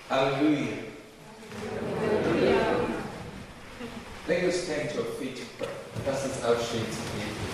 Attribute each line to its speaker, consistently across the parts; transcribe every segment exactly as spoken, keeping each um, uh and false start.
Speaker 1: Hallelujah. Hallelujah. Let us stand to our feet to pray.
Speaker 2: Lass uns aufstehen zu beten.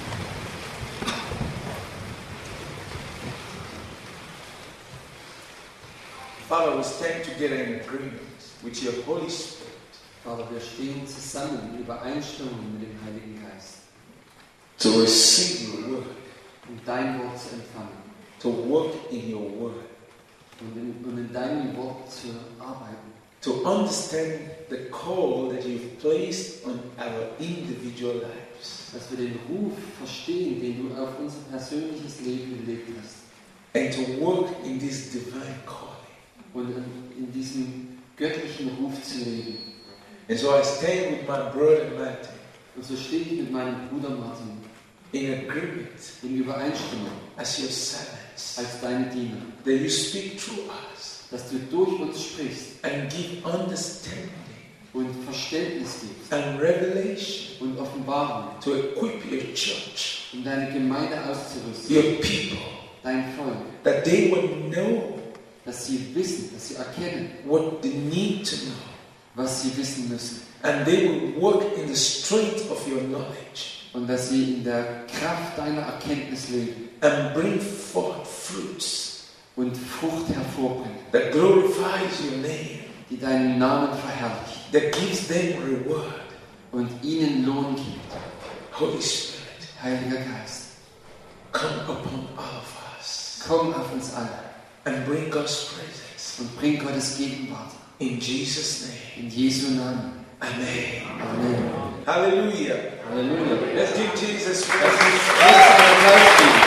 Speaker 1: Father, we stand together in agreement with your Holy Spirit.
Speaker 2: Vater, wir stehen zusammen in Übereinstimmung mit dem Heiligen Geist,
Speaker 1: To receive your word,
Speaker 2: um dein Wort zu empfangen
Speaker 1: to work in your word,
Speaker 2: und in, und in deinem Wort zu arbeiten,
Speaker 1: to understand the call that you've placed on our individual lives,
Speaker 2: dass wir den Ruf verstehen, den du auf unser persönliches Leben gelegt hast
Speaker 1: and to work in this divine calling.
Speaker 2: und in, in diesem göttlichen Ruf zu leben.
Speaker 1: And so I stand with my brother Martin
Speaker 2: Und so stehe ich mit meinem Bruder Martin
Speaker 1: in agreement
Speaker 2: in Übereinstimmung
Speaker 1: as your servants,
Speaker 2: als deine Diener,
Speaker 1: that you speak through us
Speaker 2: dass du durch uns sprichst
Speaker 1: and give understanding
Speaker 2: und Verständnis gibst
Speaker 1: and revelation
Speaker 2: und Offenbarung,
Speaker 1: to equip your church,
Speaker 2: um deine Gemeinde auszurüsten,
Speaker 1: your people,
Speaker 2: dein Volk,
Speaker 1: that they will know
Speaker 2: dass sie wissen, dass sie erkennen,
Speaker 1: what they need to know,
Speaker 2: was sie wissen müssen
Speaker 1: and they will work in the strength of your knowledge
Speaker 2: und dass sie in der Kraft deiner Erkenntnis leben
Speaker 1: and bring forth fruits
Speaker 2: und Frucht hervorbringen,
Speaker 1: that glorifies your name,
Speaker 2: die deinen Namen verherrlicht
Speaker 1: that gives them reward.
Speaker 2: und ihnen Lohn gibt.
Speaker 1: Holy Spirit,
Speaker 2: Heiliger Geist,
Speaker 1: come upon all of us
Speaker 2: komm auf uns alle
Speaker 1: and bring God's presence.
Speaker 2: und bring Gottes Gegenwart.
Speaker 1: In Jesus' name,
Speaker 2: In Jesu Namen.
Speaker 1: amen.
Speaker 2: Amen.
Speaker 1: Hallelujah.
Speaker 2: Halleluja.
Speaker 1: Let's give Jesus
Speaker 2: Lass
Speaker 1: praise.
Speaker 2: uns Jesus einen Applaus geben.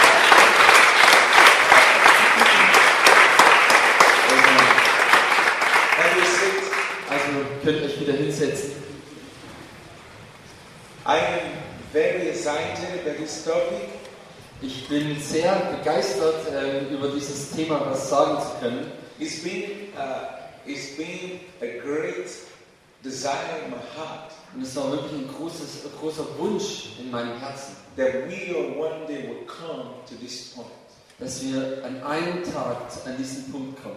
Speaker 1: Have you sit?
Speaker 2: Also könnt euch wieder hinsetzen.
Speaker 1: I am very excited about this topic.
Speaker 2: Ich bin sehr begeistert, äh, über dieses Thema was sagen zu können.
Speaker 1: It's been, uh, it's been a great desire in my heart
Speaker 2: Und es war wirklich ein, großes, ein großer Wunsch in meinem Herzen,
Speaker 1: that we all one day will come to this point.
Speaker 2: dass wir an einem Tag an diesen Punkt kommen,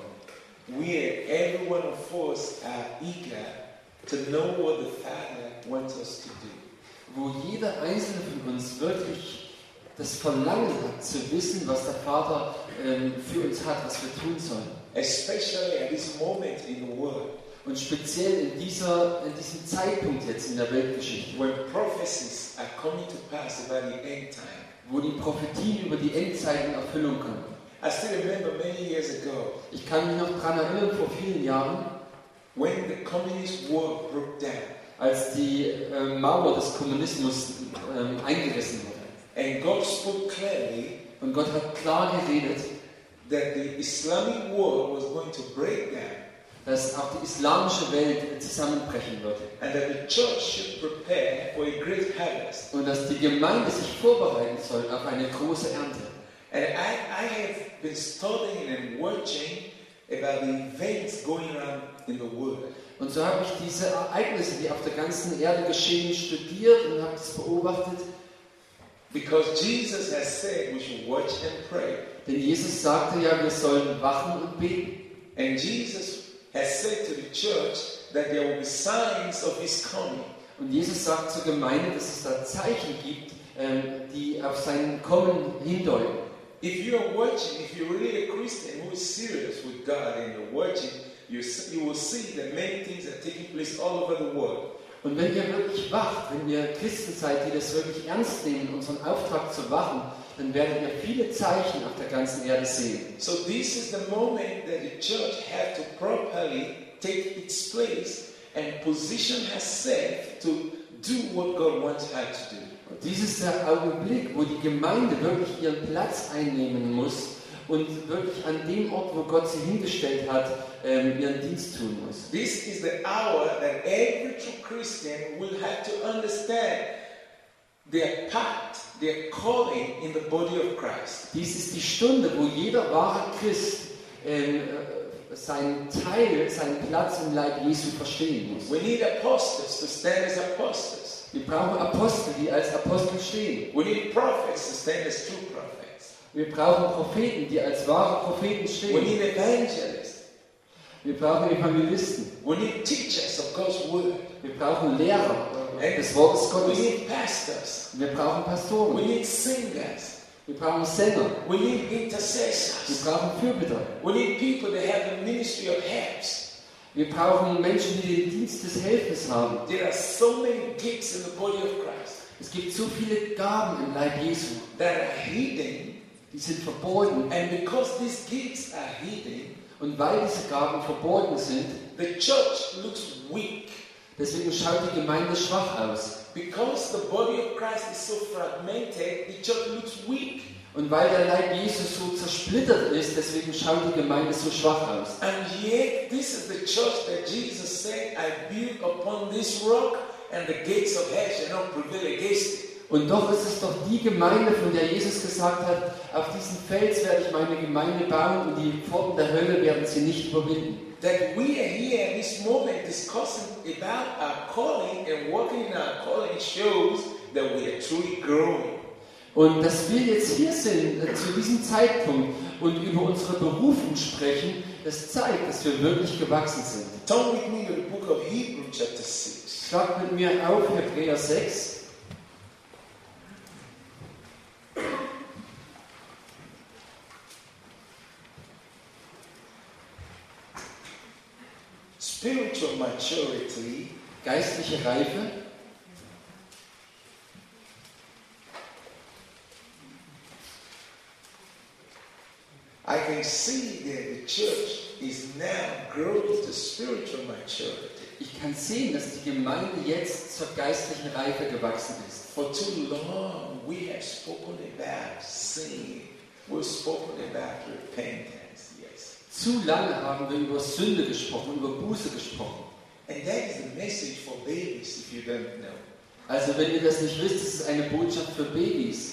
Speaker 1: We, every one of us, are eager to know what the Father wants us to do.
Speaker 2: wo jeder einzelne von uns wirklich das Verlangen hat, zu wissen, was der Vater ähm, für uns hat, was wir tun sollen.
Speaker 1: Especially at this moment in the world,
Speaker 2: Und speziell in, dieser, in diesem Zeitpunkt jetzt in der Weltgeschichte,
Speaker 1: when prophecies are coming to pass about the end time.
Speaker 2: wo die Prophetien über die Endzeiten in Erfüllung kommen.
Speaker 1: I still remember many years ago
Speaker 2: Ich kann mich noch daran erinnern, vor vielen Jahren,
Speaker 1: when the communist war broke down
Speaker 2: als die äh, Mauer des Kommunismus ähm, eingerissen wurde.
Speaker 1: and God spoke clearly
Speaker 2: Und Gott hat klar geredet,
Speaker 1: that the Islamic world was going to break down
Speaker 2: dass auch die islamische Welt zusammenbrechen würde.
Speaker 1: and that the church should prepare for a great harvest.
Speaker 2: Und dass die Gemeinde sich vorbereiten soll auf eine große Ernte.
Speaker 1: And I, I have been studying and watching about the events going on in the world.
Speaker 2: Und so habe ich diese Ereignisse, die auf der ganzen Erde geschehen, studiert und habe es beobachtet.
Speaker 1: Because Jesus has said we should watch and pray.
Speaker 2: Denn Jesus sagte ja, wir sollen wachen und beten.
Speaker 1: And Jesus has said to the church that there will be signs of his coming.
Speaker 2: Und Jesus sagt zur Gemeinde, dass es da Zeichen gibt, ähm, die auf sein Kommen hindeuten.
Speaker 1: If you are watching, if you're really a Christian who is serious with God and you're watching, you, you will see that many things are taking place all over the world.
Speaker 2: Und wenn ihr wirklich wacht, wenn ihr Christen seid, die das wirklich ernst nehmen, unseren Auftrag zu wachen, dann werdet ihr viele Zeichen auf der ganzen Erde sehen.
Speaker 1: So this is the moment that the church had to properly take its place and position herself to do what God wants her to do.
Speaker 2: Und dies ist der Augenblick, wo die Gemeinde wirklich ihren Platz einnehmen muss und wirklich an dem Ort, wo Gott sie hingestellt hat, ähm, ihren Dienst tun muss.
Speaker 1: This is the hour that every true Christian will have to understand their part, their calling in the body of Christ.
Speaker 2: Dies ist die Stunde, wo jeder wahre Christ ähm, seinen Teil, seinen Platz im Leib Jesu verstehen muss.
Speaker 1: We need apostles to stand as apostles.
Speaker 2: Wir brauchen Apostel, die als Apostel stehen.
Speaker 1: We need prophets to stand as true prophets.
Speaker 2: Wir brauchen Propheten, die als wahre Propheten
Speaker 1: We
Speaker 2: stehen.
Speaker 1: need evangelists.
Speaker 2: Wir brauchen Evangelisten.
Speaker 1: We need teachers of God's word.
Speaker 2: Wir brauchen Lehrer des Wortes
Speaker 1: We
Speaker 2: Gottes.
Speaker 1: need pastors.
Speaker 2: Wir brauchen
Speaker 1: We
Speaker 2: Pastoren.
Speaker 1: need singers.
Speaker 2: Wir brauchen Sänger.
Speaker 1: We need
Speaker 2: Wir
Speaker 1: intercessors.
Speaker 2: brauchen Fürbitter.
Speaker 1: We need people that have the ministry of helps.
Speaker 2: Wir brauchen Menschen, die den Dienst des Helfens haben.
Speaker 1: There are so many gifts in the body of Christ
Speaker 2: Es gibt so viele Gaben im Leib Jesu,
Speaker 1: that are hidden.
Speaker 2: die sind verborgen.
Speaker 1: And because these gifts are hidden,
Speaker 2: Und weil diese Gaben verborgen sind,
Speaker 1: the church looks weak.
Speaker 2: deswegen schaut die Gemeinde schwach aus.
Speaker 1: Because the body of Christ is so fragmented, the church looks weak.
Speaker 2: Und weil der Leib Jesu so zersplittert ist, deswegen schaut die Gemeinde so schwach aus.
Speaker 1: And yet, this is the church that Jesus said, I build upon this rock, and the gates of hell shall not prevail against it.
Speaker 2: Und doch ist es doch die Gemeinde, von der Jesus gesagt hat, auf diesen Fels werde ich meine Gemeinde bauen und die Pforten der Hölle werden sie nicht überwinden.
Speaker 1: That we are here in this moment discussing about our calling and working in our calling shows that we are truly growing.
Speaker 2: Und dass wir jetzt hier sind, äh, zu diesem Zeitpunkt und über unsere Berufung sprechen, das zeigt, dass wir wirklich gewachsen sind.
Speaker 1: Turn with me to the book of Hebrews chapter six.
Speaker 2: Schlag mit mir auf Hebräer sechs.
Speaker 1: Spiritual maturity
Speaker 2: Geistliche Reife.
Speaker 1: I can see that the church is now growing to spiritual maturity.
Speaker 2: Ich kann sehen, dass die Gemeinde jetzt zur geistlichen Reife gewachsen ist.
Speaker 1: For too long, we have spoken about sin. We've spoken about repentance, yes.
Speaker 2: Zu lange haben wir über Sünde gesprochen, über Buße gesprochen.
Speaker 1: And that is the message for babies, if you don't know.
Speaker 2: Also wenn ihr das nicht wisst, das ist eine Botschaft für Babys.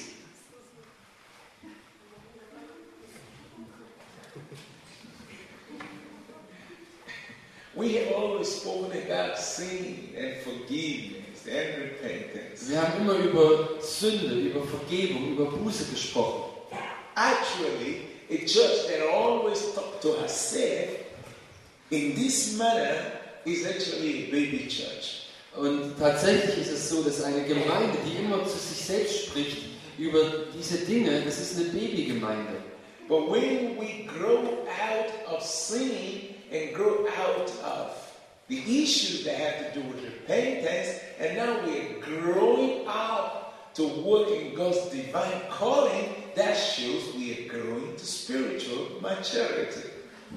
Speaker 1: We have always spoken about sin and forgiveness and repentance.
Speaker 2: Wir haben immer über Sünde, über Vergebung, über Buße gesprochen.
Speaker 1: Actually, a church that always talks to herself in this manner is actually a baby church.
Speaker 2: Und tatsächlich ist es so, dass eine Gemeinde, die immer zu sich selbst spricht über diese Dinge, das ist eine Babygemeinde.
Speaker 1: But when we grow out of sin and grow out of the issues that have to do with repentance, and now we're growing up to work in God's divine calling, that shows we are growing to spiritual maturity.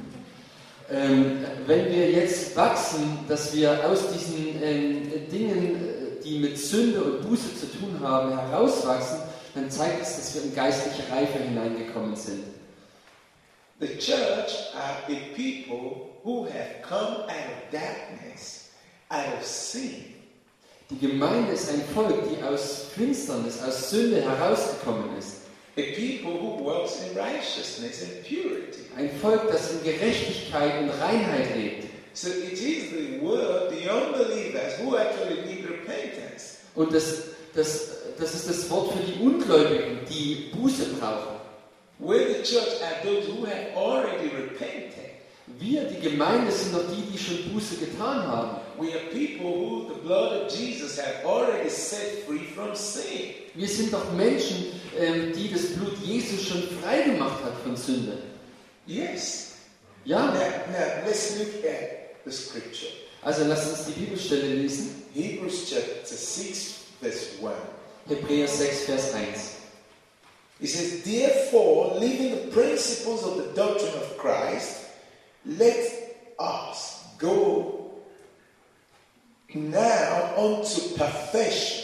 Speaker 2: Ähm, wenn wir jetzt wachsen, dass wir aus diesen ähm, Dingen, die mit Sünde und Buße zu tun haben, herauswachsen, dann zeigt es, dass wir in geistliche Reife hineingekommen sind.
Speaker 1: The church are a people who have come out of darkness, out of sin.
Speaker 2: Die Gemeinde ist ein Volk, die aus Finsternis, aus Sünde herausgekommen ist.
Speaker 1: A people who walks in righteousness and purity.
Speaker 2: Ein Volk, das in Gerechtigkeit und Reinheit lebt.
Speaker 1: So it is the world, the unbelievers, who actually need repentance.
Speaker 2: Und das, das, das ist das Wort für die Ungläubigen, die Buße brauchen.
Speaker 1: We're the church are those who have already repented.
Speaker 2: Wir, die Gemeinde, sind doch die, die schon Buße getan haben.
Speaker 1: We are people who the blood of Jesus have already set free from sin.
Speaker 2: Wir sind doch Menschen, ähm, die das Blut Jesu schon frei gemacht hat von Sünde.
Speaker 1: Yes.
Speaker 2: Ja,
Speaker 1: Now, now let's look at the scripture.
Speaker 2: also lasst uns die Bibelstelle lesen.
Speaker 1: Hebrews chapter six, verse one.
Speaker 2: Hebräer sechs, Vers eins.
Speaker 1: It says, therefore, leaving the principles of the doctrine of Christ, let us go now unto perfection.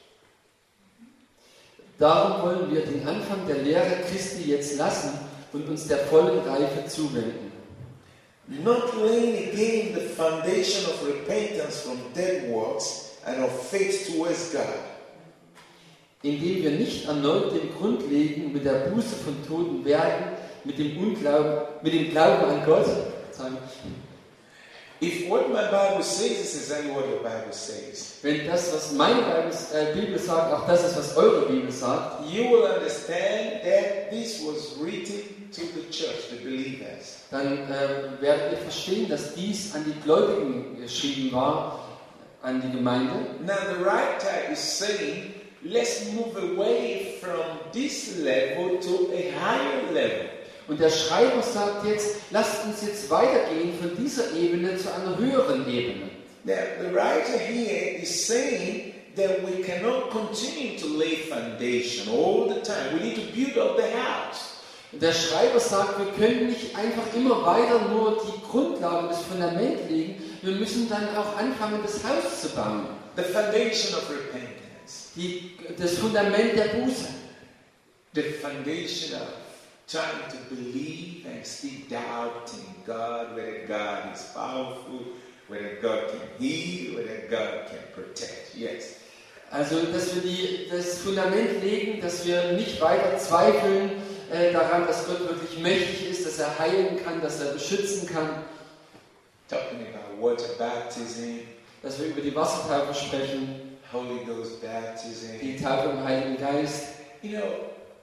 Speaker 2: Darum wollen wir den Anfang der Lehre Christi jetzt lassen und uns der vollen Reife zuwenden.
Speaker 1: Not laying again the foundation of repentance from dead works and of faith towards God.
Speaker 2: Indem wir nicht erneut den Grund legen mit der Buße von toten Werken, mit dem Unglauben, mit dem Glauben an Gott, sagen,
Speaker 1: If what my Bible says is exactly what the Bible says,
Speaker 2: Wenn das, was meine Bibel, äh, Bibel sagt, auch das ist, was eure Bibel sagt,
Speaker 1: you will understand that this was written to the church, the believers.
Speaker 2: dann äh, werdet ihr verstehen, dass dies an die Gläubigen geschrieben war, an die Gemeinde.
Speaker 1: Now the writer is saying, let's move away from this level to a higher level.
Speaker 2: Und der Schreiber sagt jetzt, lasst uns jetzt weitergehen von dieser Ebene zu einer höheren Ebene.
Speaker 1: Now the writer here is saying that we cannot continue to lay foundation all the time. We need to build up the house.
Speaker 2: Und der Schreiber sagt, wir können nicht einfach immer weiter nur die Grundlage, das Fundament legen, wir müssen dann auch anfangen, das Haus zu bauen.
Speaker 1: The foundation of repentance.
Speaker 2: Die, das Fundament der Buße.
Speaker 1: The foundation of trying to believe and still doubting God, whether God is powerful, whether God can heal, whether God can protect. Yes.
Speaker 2: Also, dass wir die, das Fundament legen, dass wir nicht weiter zweifeln äh, daran, dass Gott wirklich mächtig ist, dass er heilen kann, dass er beschützen kann.
Speaker 1: Talking about water baptism,
Speaker 2: Dass wir über die Wassertaufe sprechen,
Speaker 1: Holy Ghost baptism.
Speaker 2: die Taufe im Heiligen Geist.
Speaker 1: You know,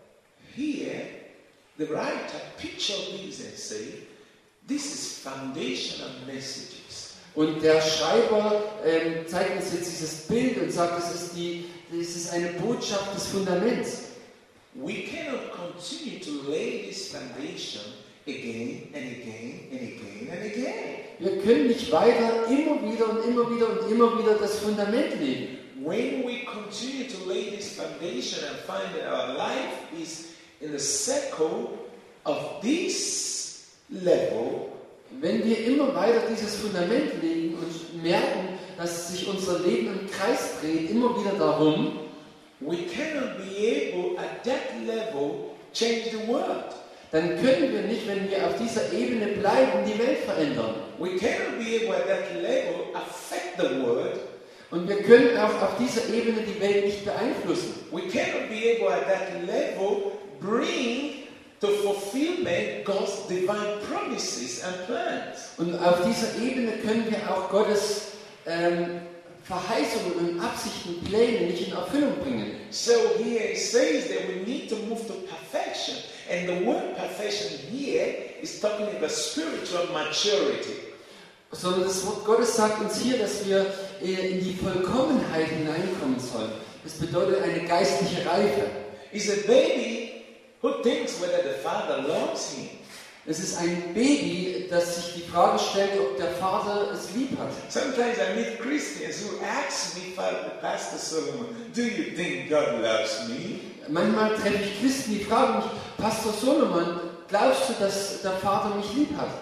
Speaker 1: here the writer picture these and say, this is foundational messages.
Speaker 2: Und der Schreiber ähm, zeigt uns jetzt dieses Bild und sagt, das ist, die, das ist eine Botschaft des Fundaments.
Speaker 1: We cannot continue to lay this foundation again and again and again and again.
Speaker 2: Wir können nicht weiter immer wieder und immer wieder und immer wieder das Fundament legen.
Speaker 1: When we continue to lay this foundation and find that our life is in the circle of this level,
Speaker 2: Wenn wir immer weiter dieses Fundament legen und merken, dass sich unser Leben im Kreis dreht, immer wieder darum,
Speaker 1: we cannot be able at that level change the world.
Speaker 2: dann können wir nicht, wenn wir auf dieser Ebene bleiben, die Welt verändern.
Speaker 1: We cannot be able at that level affect the world.
Speaker 2: Und wir können auch auf dieser Ebene die Welt nicht beeinflussen.
Speaker 1: We cannot be able at that level bring to fulfillment God's divine promises and plans.
Speaker 2: Und auf dieser Ebene können wir auch Gottes ähm, Verheißungen und Absichten, Pläne nicht in Erfüllung bringen.
Speaker 1: So here it says that we need to move to perfection. And the word perfection here is talking about spiritual maturity.
Speaker 2: Sondern das Wort Gottes sagt uns hier, dass wir äh, in die Vollkommenheit hineinkommen sollen. Das bedeutet eine geistliche Reife.
Speaker 1: It's a baby who thinks whether the father loves him.
Speaker 2: Es ist ein Baby, das sich die Frage stellt, ob der Vater es lieb hat.
Speaker 1: Sometimes I meet Christians who ask me, Pastor Solomon, do you think God loves me?
Speaker 2: Manchmal treffe ich Christen, die fragen mich, Pastor Solomon, glaubst du, dass der Vater mich lieb hat?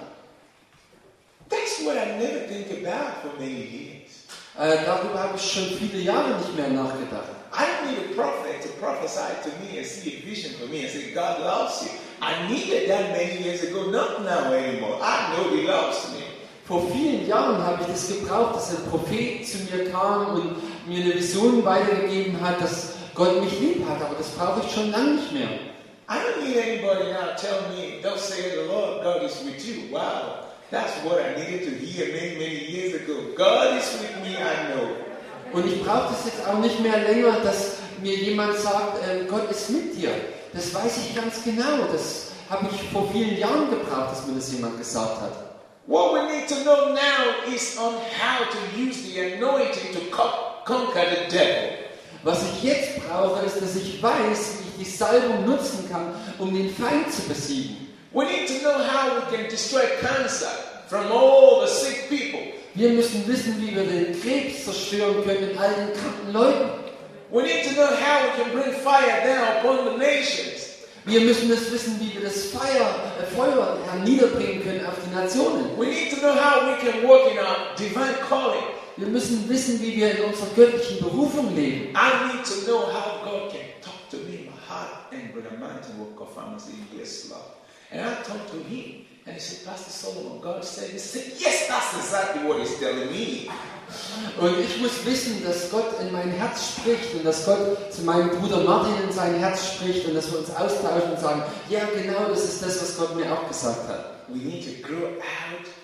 Speaker 1: That's what I never think about for many years.
Speaker 2: Äh, darüber habe ich schon viele Jahre nicht mehr nachgedacht.
Speaker 1: I don't need a prophet to prophesy to me and see a vision for me and say, God loves you. I needed that many years ago, not now anymore. I know He loves me.
Speaker 2: Vor vielen Jahren habe ich das gebraucht, dass ein Prophet zu mir kam und mir eine Vision weitergegeben hat, dass Gott mich lieb hat, aber das brauche ich schon lange nicht mehr.
Speaker 1: I don't need anybody now tell me, thus saith the Lord, God is with you. Wow, that's what I needed to hear many, many years ago. God is with me, I know.
Speaker 2: Und ich brauche das jetzt auch nicht mehr länger, dass mir jemand sagt, äh, Gott ist mit dir. Das weiß ich ganz genau. Das habe ich vor vielen Jahren gebraucht, dass mir das jemand gesagt hat.
Speaker 1: What we need to know now is on how to use the anointing to co- conquer the devil.
Speaker 2: Was ich jetzt brauche, ist, dass ich weiß, wie ich die Salbung nutzen kann, um den Feind zu besiegen.
Speaker 1: We need to know how we can destroy cancer from all the sick people.
Speaker 2: Wir müssen wissen, wie wir den Krebs zerstören können in all den kranken Leuten.
Speaker 1: We need to know how we can bring fire down upon the nations.
Speaker 2: Wir müssen es wissen, wie wir das Feuer, äh, Feuer herniederbringen können auf die Nationen.
Speaker 1: We need to know how we can walk in our divine calling.
Speaker 2: Wir müssen wissen, wie wir in unserer göttlichen Berufung leben.
Speaker 1: I need to know how God can talk to me in my heart. And Brother Martin will confirm and say, yes, Lord. And I talked to him. And he said, Pastor Solomon, God said, he said, yes, that's exactly what he's telling me.
Speaker 2: Und ich muss wissen, dass Gott in mein Herz spricht und dass Gott zu meinem Bruder Martin in sein Herz spricht und dass wir uns austauschen und sagen, ja genau, das ist das, was Gott mir auch gesagt hat.
Speaker 1: We need to grow out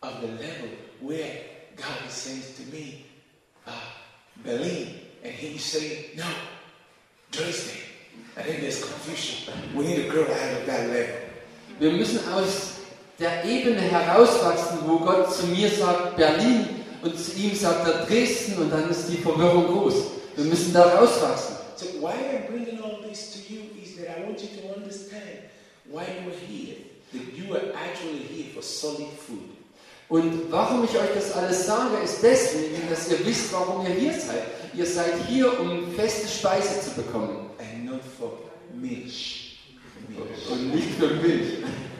Speaker 1: of the level where God is saying to me, uh, Berlin, and He's saying, no, Dresden. I think there's confusion. We need to grow out of that level.
Speaker 2: Wir müssen aus der Ebene herauswachsen, wo Gott zu mir sagt Berlin und zu ihm sagt er Dresden und dann ist die Verwirrung groß. Wir müssen da rauswachsen.
Speaker 1: So why I'm bringing all this to you is that I want you to understand why you are here. That you are actually here for solid food.
Speaker 2: Und warum ich euch das alles sage, ist deswegen, dass ihr wisst, warum ihr hier seid. Ihr seid hier, um feste Speise zu bekommen.
Speaker 1: And not for Milch. Milch.
Speaker 2: Und nicht für Milch.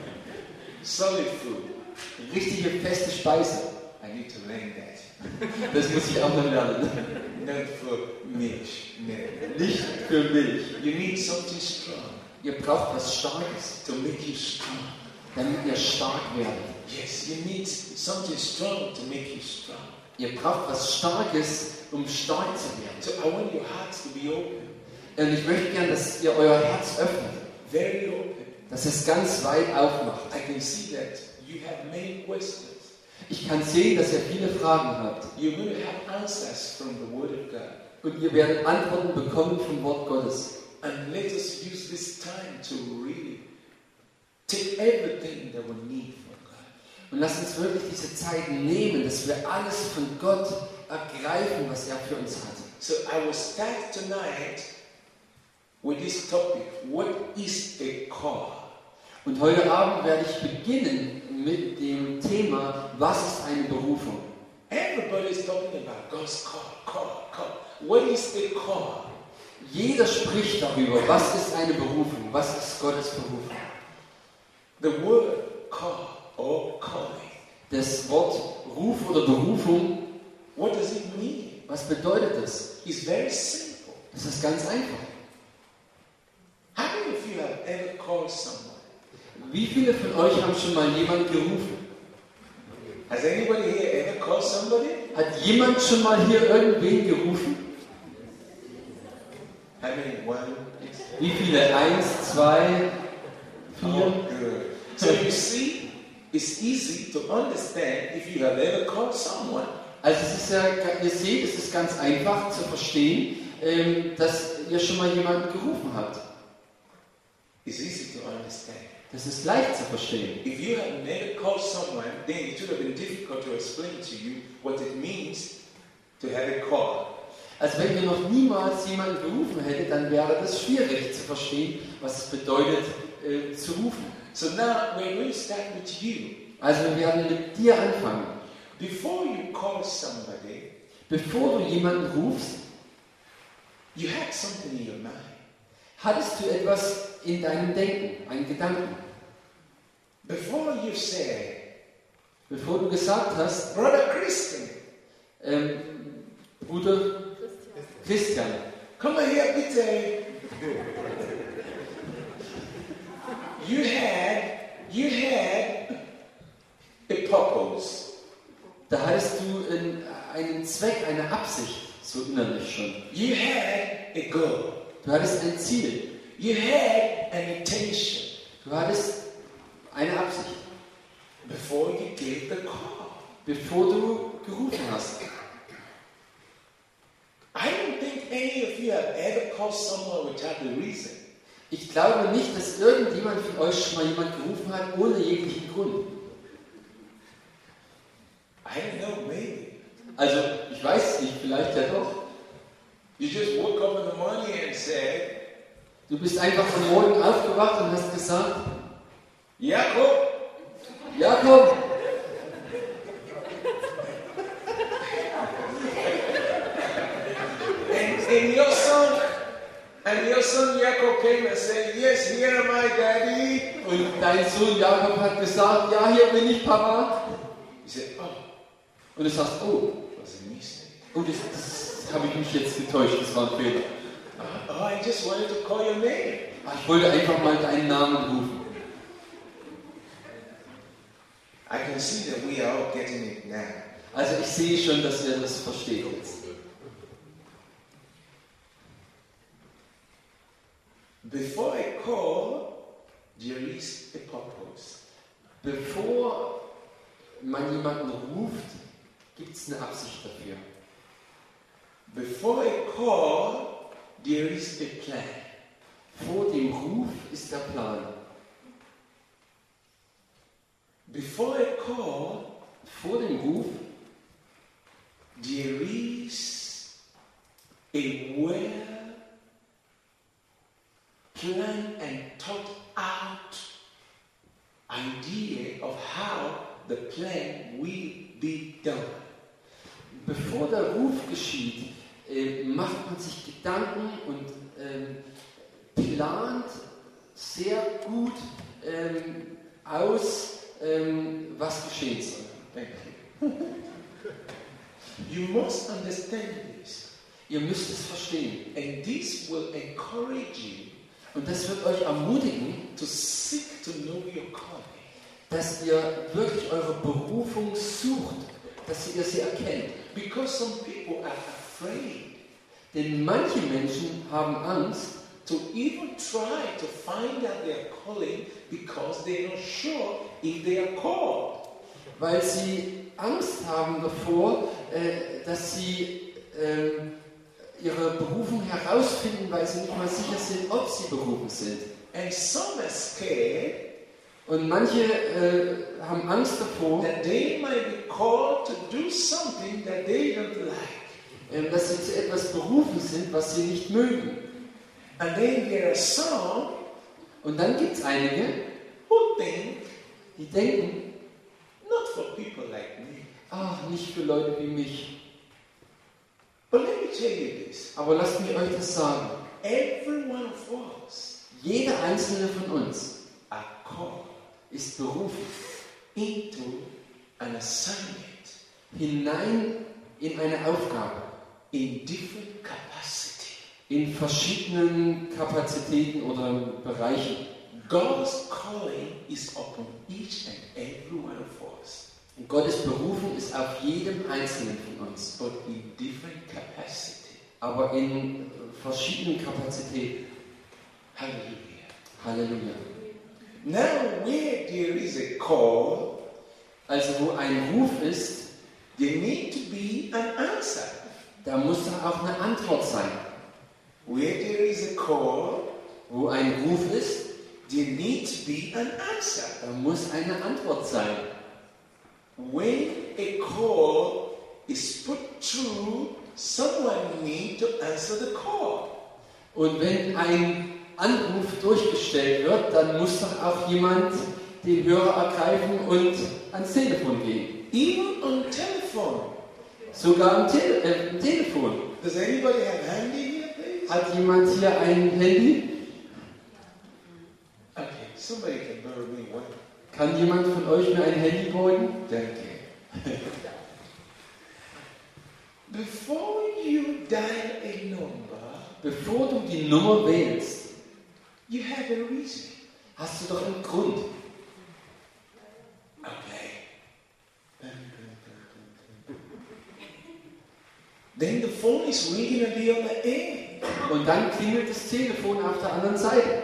Speaker 1: Solid food.
Speaker 2: Richtige feste Speise.
Speaker 1: I need to learn that.
Speaker 2: Das muss ich auch noch lernen.
Speaker 1: Not for Milch. No.
Speaker 2: Nicht für Milch.
Speaker 1: You need something strong.
Speaker 2: Ihr braucht was Starkes,
Speaker 1: to make you strong.
Speaker 2: damit ihr stark werdet.
Speaker 1: Yes, you need something strong to make you strong.
Speaker 2: Ihr braucht was Starkes, um stark zu werden.
Speaker 1: So I want your hearts to be open.
Speaker 2: Und ich möchte gern, dass ihr euer Herz öffnet,
Speaker 1: Very open.
Speaker 2: dass es ganz weit aufmacht.
Speaker 1: I can see that you have many questions.
Speaker 2: Ich kann sehen, dass ihr viele Fragen habt.
Speaker 1: You're going to have answers from the Word of God.
Speaker 2: Und ihr werdet Antworten bekommen vom Wort Gottes.
Speaker 1: And let us use this time to really take everything that we need from God.
Speaker 2: Und lasst uns wirklich diese Zeit nehmen, dass wir alles von Gott ergreifen, was er für uns hat.
Speaker 1: So I will start tonight with this topic. What is a call?
Speaker 2: Und heute Abend werde ich beginnen mit dem Thema, was ist eine Berufung?
Speaker 1: Everybody is talking about God's call, call, call. What is a call?
Speaker 2: Jeder spricht darüber, was ist eine Berufung, was ist Gottes Berufung.
Speaker 1: The word call or calling.
Speaker 2: Das Wort Ruf oder Berufung,
Speaker 1: What does it mean?
Speaker 2: was bedeutet das?
Speaker 1: It's very simple.
Speaker 2: Das ist ganz einfach.
Speaker 1: How many of you have ever called someone?
Speaker 2: Wie viele von euch haben schon mal jemanden gerufen?
Speaker 1: Has anybody here ever called somebody?
Speaker 2: Hat jemand schon mal hier irgendwen gerufen?
Speaker 1: How many? One.
Speaker 2: Wie viele? Eins, zwei,
Speaker 1: Oh,
Speaker 2: vier?
Speaker 1: good. So you see, it's easy to understand if you have ever called someone.
Speaker 2: Also es ist ja, ihr seht, es ist ganz einfach zu verstehen, ähm, dass ihr schon mal jemanden gerufen habt.
Speaker 1: It's easy to understand.
Speaker 2: Das ist leicht zu verstehen.
Speaker 1: If you have never called someone, then it would have been difficult to explain to you what it means to have a call.
Speaker 2: Also wenn ihr noch niemals jemanden gerufen hättet, dann wäre das schwierig zu verstehen, was es bedeutet, äh, zu rufen.
Speaker 1: So now we're going to start with you.
Speaker 2: Also wir werden mit dir anfangen.
Speaker 1: Before you call somebody,
Speaker 2: Bevor du jemanden rufst,
Speaker 1: you had something in your mind.
Speaker 2: hattest du etwas in deinem Denken, einen Gedanken.
Speaker 1: Before you said,
Speaker 2: Bevor du gesagt hast,
Speaker 1: Brother Christian,
Speaker 2: ähm, Bruder Christian,
Speaker 1: komm mal her bitte. You had, you had a purpose.
Speaker 2: da hattest du einen, einen Zweck, eine Absicht, so innerlich schon.
Speaker 1: You had a goal.
Speaker 2: Du hattest ein Ziel.
Speaker 1: You had an intention
Speaker 2: Du hattest eine Absicht,
Speaker 1: before you gave the call.
Speaker 2: bevor du gerufen hast.
Speaker 1: I don't think any of you have ever called someone without a reason.
Speaker 2: Ich glaube nicht, dass irgendjemand von euch schon mal jemand gerufen hat, ohne jeglichen Grund.
Speaker 1: I don't know, maybe.
Speaker 2: Also, ich weiß es nicht, vielleicht ja doch.
Speaker 1: You just woke up in the morning and said,
Speaker 2: Du bist einfach am Morgen aufgewacht und hast gesagt,
Speaker 1: Jakob,
Speaker 2: Jakob,
Speaker 1: and, and your son, and your son Jacob came and said, yes, here am I, Daddy.
Speaker 2: und dein Sohn Jakob hat gesagt, ja, hier bin ich, Papa.
Speaker 1: You said, oh,
Speaker 2: Und du sagst, oh,
Speaker 1: it was a mistake.
Speaker 2: oh das, das habe ich mich jetzt getäuscht, das war ein Fehler.
Speaker 1: Oh, I just wanted to call your name.
Speaker 2: Ah, Ich wollte einfach mal deinen Namen rufen.
Speaker 1: I can see that we are all getting it now.
Speaker 2: Also ich sehe schon, dass ihr das versteht jetzt.
Speaker 1: Before I call, there is a purpose.
Speaker 2: Bevor man jemanden ruft, gibt es eine Absicht dafür.
Speaker 1: Before a call, there is a plan.
Speaker 2: Vor dem Ruf ist der Plan.
Speaker 1: Before a call,
Speaker 2: Vor dem Ruf
Speaker 1: there is a well planned and thought out idea of how the plan will be done.
Speaker 2: Bevor der Ruf geschieht, äh, macht man sich Gedanken und ähm, plant sehr gut ähm, aus, ähm, was geschehen soll.
Speaker 1: Thank you. You must understand this,
Speaker 2: Ihr müsst es verstehen.
Speaker 1: and this will encourage you
Speaker 2: Und das wird euch ermutigen,
Speaker 1: to seek to know your calling.
Speaker 2: dass ihr wirklich eure Berufung sucht, dass ihr sie erkennt.
Speaker 1: Because some people are afraid
Speaker 2: Denn manche Menschen haben Angst,
Speaker 1: to even try to find out their calling because they're not sure if they are called.
Speaker 2: weil sie Angst haben davor, äh, dass sie äh, ihre Berufung herausfinden, weil sie nicht mal sicher sind, ob sie berufen sind.
Speaker 1: And some are scared
Speaker 2: Und manche äh, haben Angst davor,
Speaker 1: that they might be called to do something that they don't like.
Speaker 2: äh, dass sie zu etwas berufen sind, was sie nicht mögen.
Speaker 1: And then there are some
Speaker 2: Und dann gibt es einige,
Speaker 1: who think,
Speaker 2: die denken,
Speaker 1: not for people like me.
Speaker 2: ach, nicht für Leute wie mich.
Speaker 1: But let me tell you this.
Speaker 2: Aber lasst mich euch das sagen.
Speaker 1: Every one of us
Speaker 2: Jeder einzelne von uns
Speaker 1: are called
Speaker 2: ist berufen,
Speaker 1: into an assignment
Speaker 2: hinein in eine Aufgabe,
Speaker 1: in different capacity.
Speaker 2: in verschiedenen Kapazitäten oder Bereichen.
Speaker 1: God's calling is upon each and every one of us,
Speaker 2: Und Gottes Berufung ist auf jedem Einzelnen von uns,
Speaker 1: but in different capacity.
Speaker 2: aber in verschiedenen Kapazitäten.
Speaker 1: Hallelujah.
Speaker 2: Halleluja.
Speaker 1: Now, where there is a call,
Speaker 2: Also wo ein Ruf ist,
Speaker 1: there need to be an answer.
Speaker 2: da muss da auch eine Antwort sein.
Speaker 1: Where there is a call,
Speaker 2: Wo ein Ruf ist,
Speaker 1: there needs to be an answer.
Speaker 2: da muss eine Antwort sein.
Speaker 1: When a call is put through, someone needs to answer the call.
Speaker 2: Und wenn ein Anruf durchgestellt wird, dann muss doch auch jemand den Hörer ergreifen und ans Telefon gehen.
Speaker 1: Even on telephone.
Speaker 2: Sogar am, Tele äh, am Telefon.
Speaker 1: Does anybody have handy here, please?
Speaker 2: Hat jemand hier ein Handy?
Speaker 1: Okay, somebody can borrow me one.
Speaker 2: Kann jemand von euch mir ein Handy borgen?
Speaker 1: Thank you. Before you dial a number,
Speaker 2: Bevor du die Nummer wählst,
Speaker 1: you have a reason.
Speaker 2: hast du doch einen Grund.
Speaker 1: Okay. Then the phone is ringing at the other end.
Speaker 2: Und dann klingelt das Telefon auf der anderen Seite.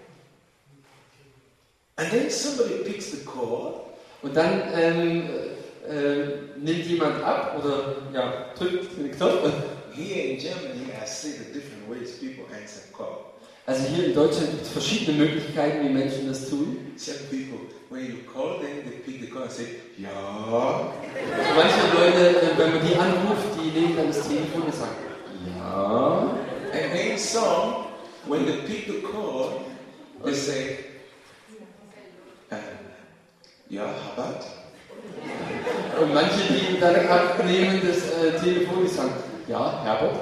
Speaker 1: And then somebody picks the call.
Speaker 2: Und dann ähm, äh, nimmt jemand ab oder ja, drückt den Knopf.
Speaker 1: Here in Germany, I see the different ways people answer call.
Speaker 2: Also hier in Deutschland gibt es verschiedene Möglichkeiten, wie Menschen das tun.
Speaker 1: Some people, when you call them, they pick the call and say, ja.
Speaker 2: Manche Leute, äh, wenn man die anruft, die nehmen dann das Telefon und sagen, ja.
Speaker 1: And then some, when they pick the call, they say, uh, ja, Habbat.
Speaker 2: Und manche, die dann abnehmen das äh, Telefon, die sagen, ja, Herbert.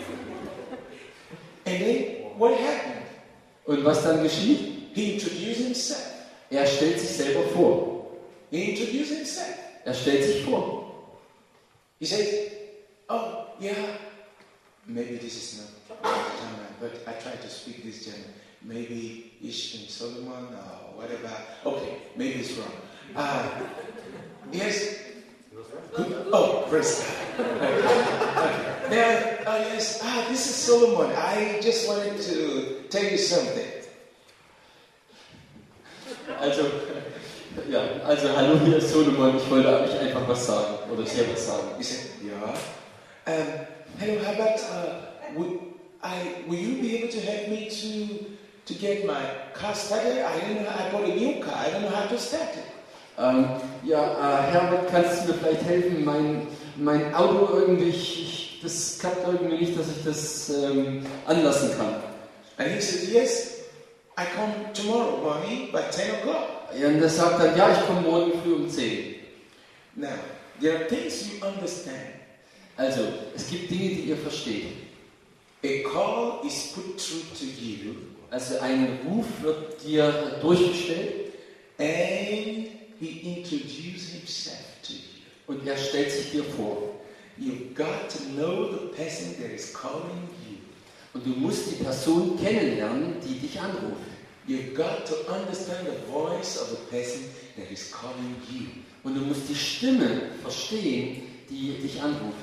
Speaker 1: And then what happened?
Speaker 2: Und was dann geschieht?
Speaker 1: He introduced himself.
Speaker 2: Er stellt sich selber vor.
Speaker 1: He introduced himself.
Speaker 2: Er stellt sich vor.
Speaker 1: He says, oh, yeah, maybe this is not German, but I try to speak this German. Maybe Ishmael Solomon or whatever. Okay, maybe it's wrong. Uh, yes. Oh, praise God. Okay. Okay. Now, uh, yes, ah, this is Solomon. I just wanted to tell you something.
Speaker 2: Also, Ja, also hallo, hier ist Solomon. Ich wollte euch einfach was sagen oder sehr was sagen.
Speaker 1: He said, yeah. Um, hello, how about, uh, will, I, will you be able to help me to to get my car started? I don't know how, I bought a new car. I don't know how to start it.
Speaker 2: Ähm, ja, äh, Herbert, kannst du mir vielleicht helfen? Mein, mein Auto irgendwie, ich, ich, das klappt irgendwie nicht, dass ich das ähm, anlassen kann.
Speaker 1: And he said, yes, I come tomorrow morning by ten o'clock.
Speaker 2: Ja, und er sagt dann, ja, ich komme morgen früh um zehn.
Speaker 1: Now, there are things you understand.
Speaker 2: Also, es gibt Dinge, die ihr versteht.
Speaker 1: A call is put through to you.
Speaker 2: Also ein Ruf wird dir durchgestellt.
Speaker 1: And he introduced himself to you.
Speaker 2: Und er stellt sich dir vor.
Speaker 1: You've got to know the person that is calling you.
Speaker 2: Und du musst die Person kennenlernen, die dich anruft.
Speaker 1: You've got to understand the voice of the person that is calling you.
Speaker 2: Und du musst die Stimme verstehen, die dich anruft.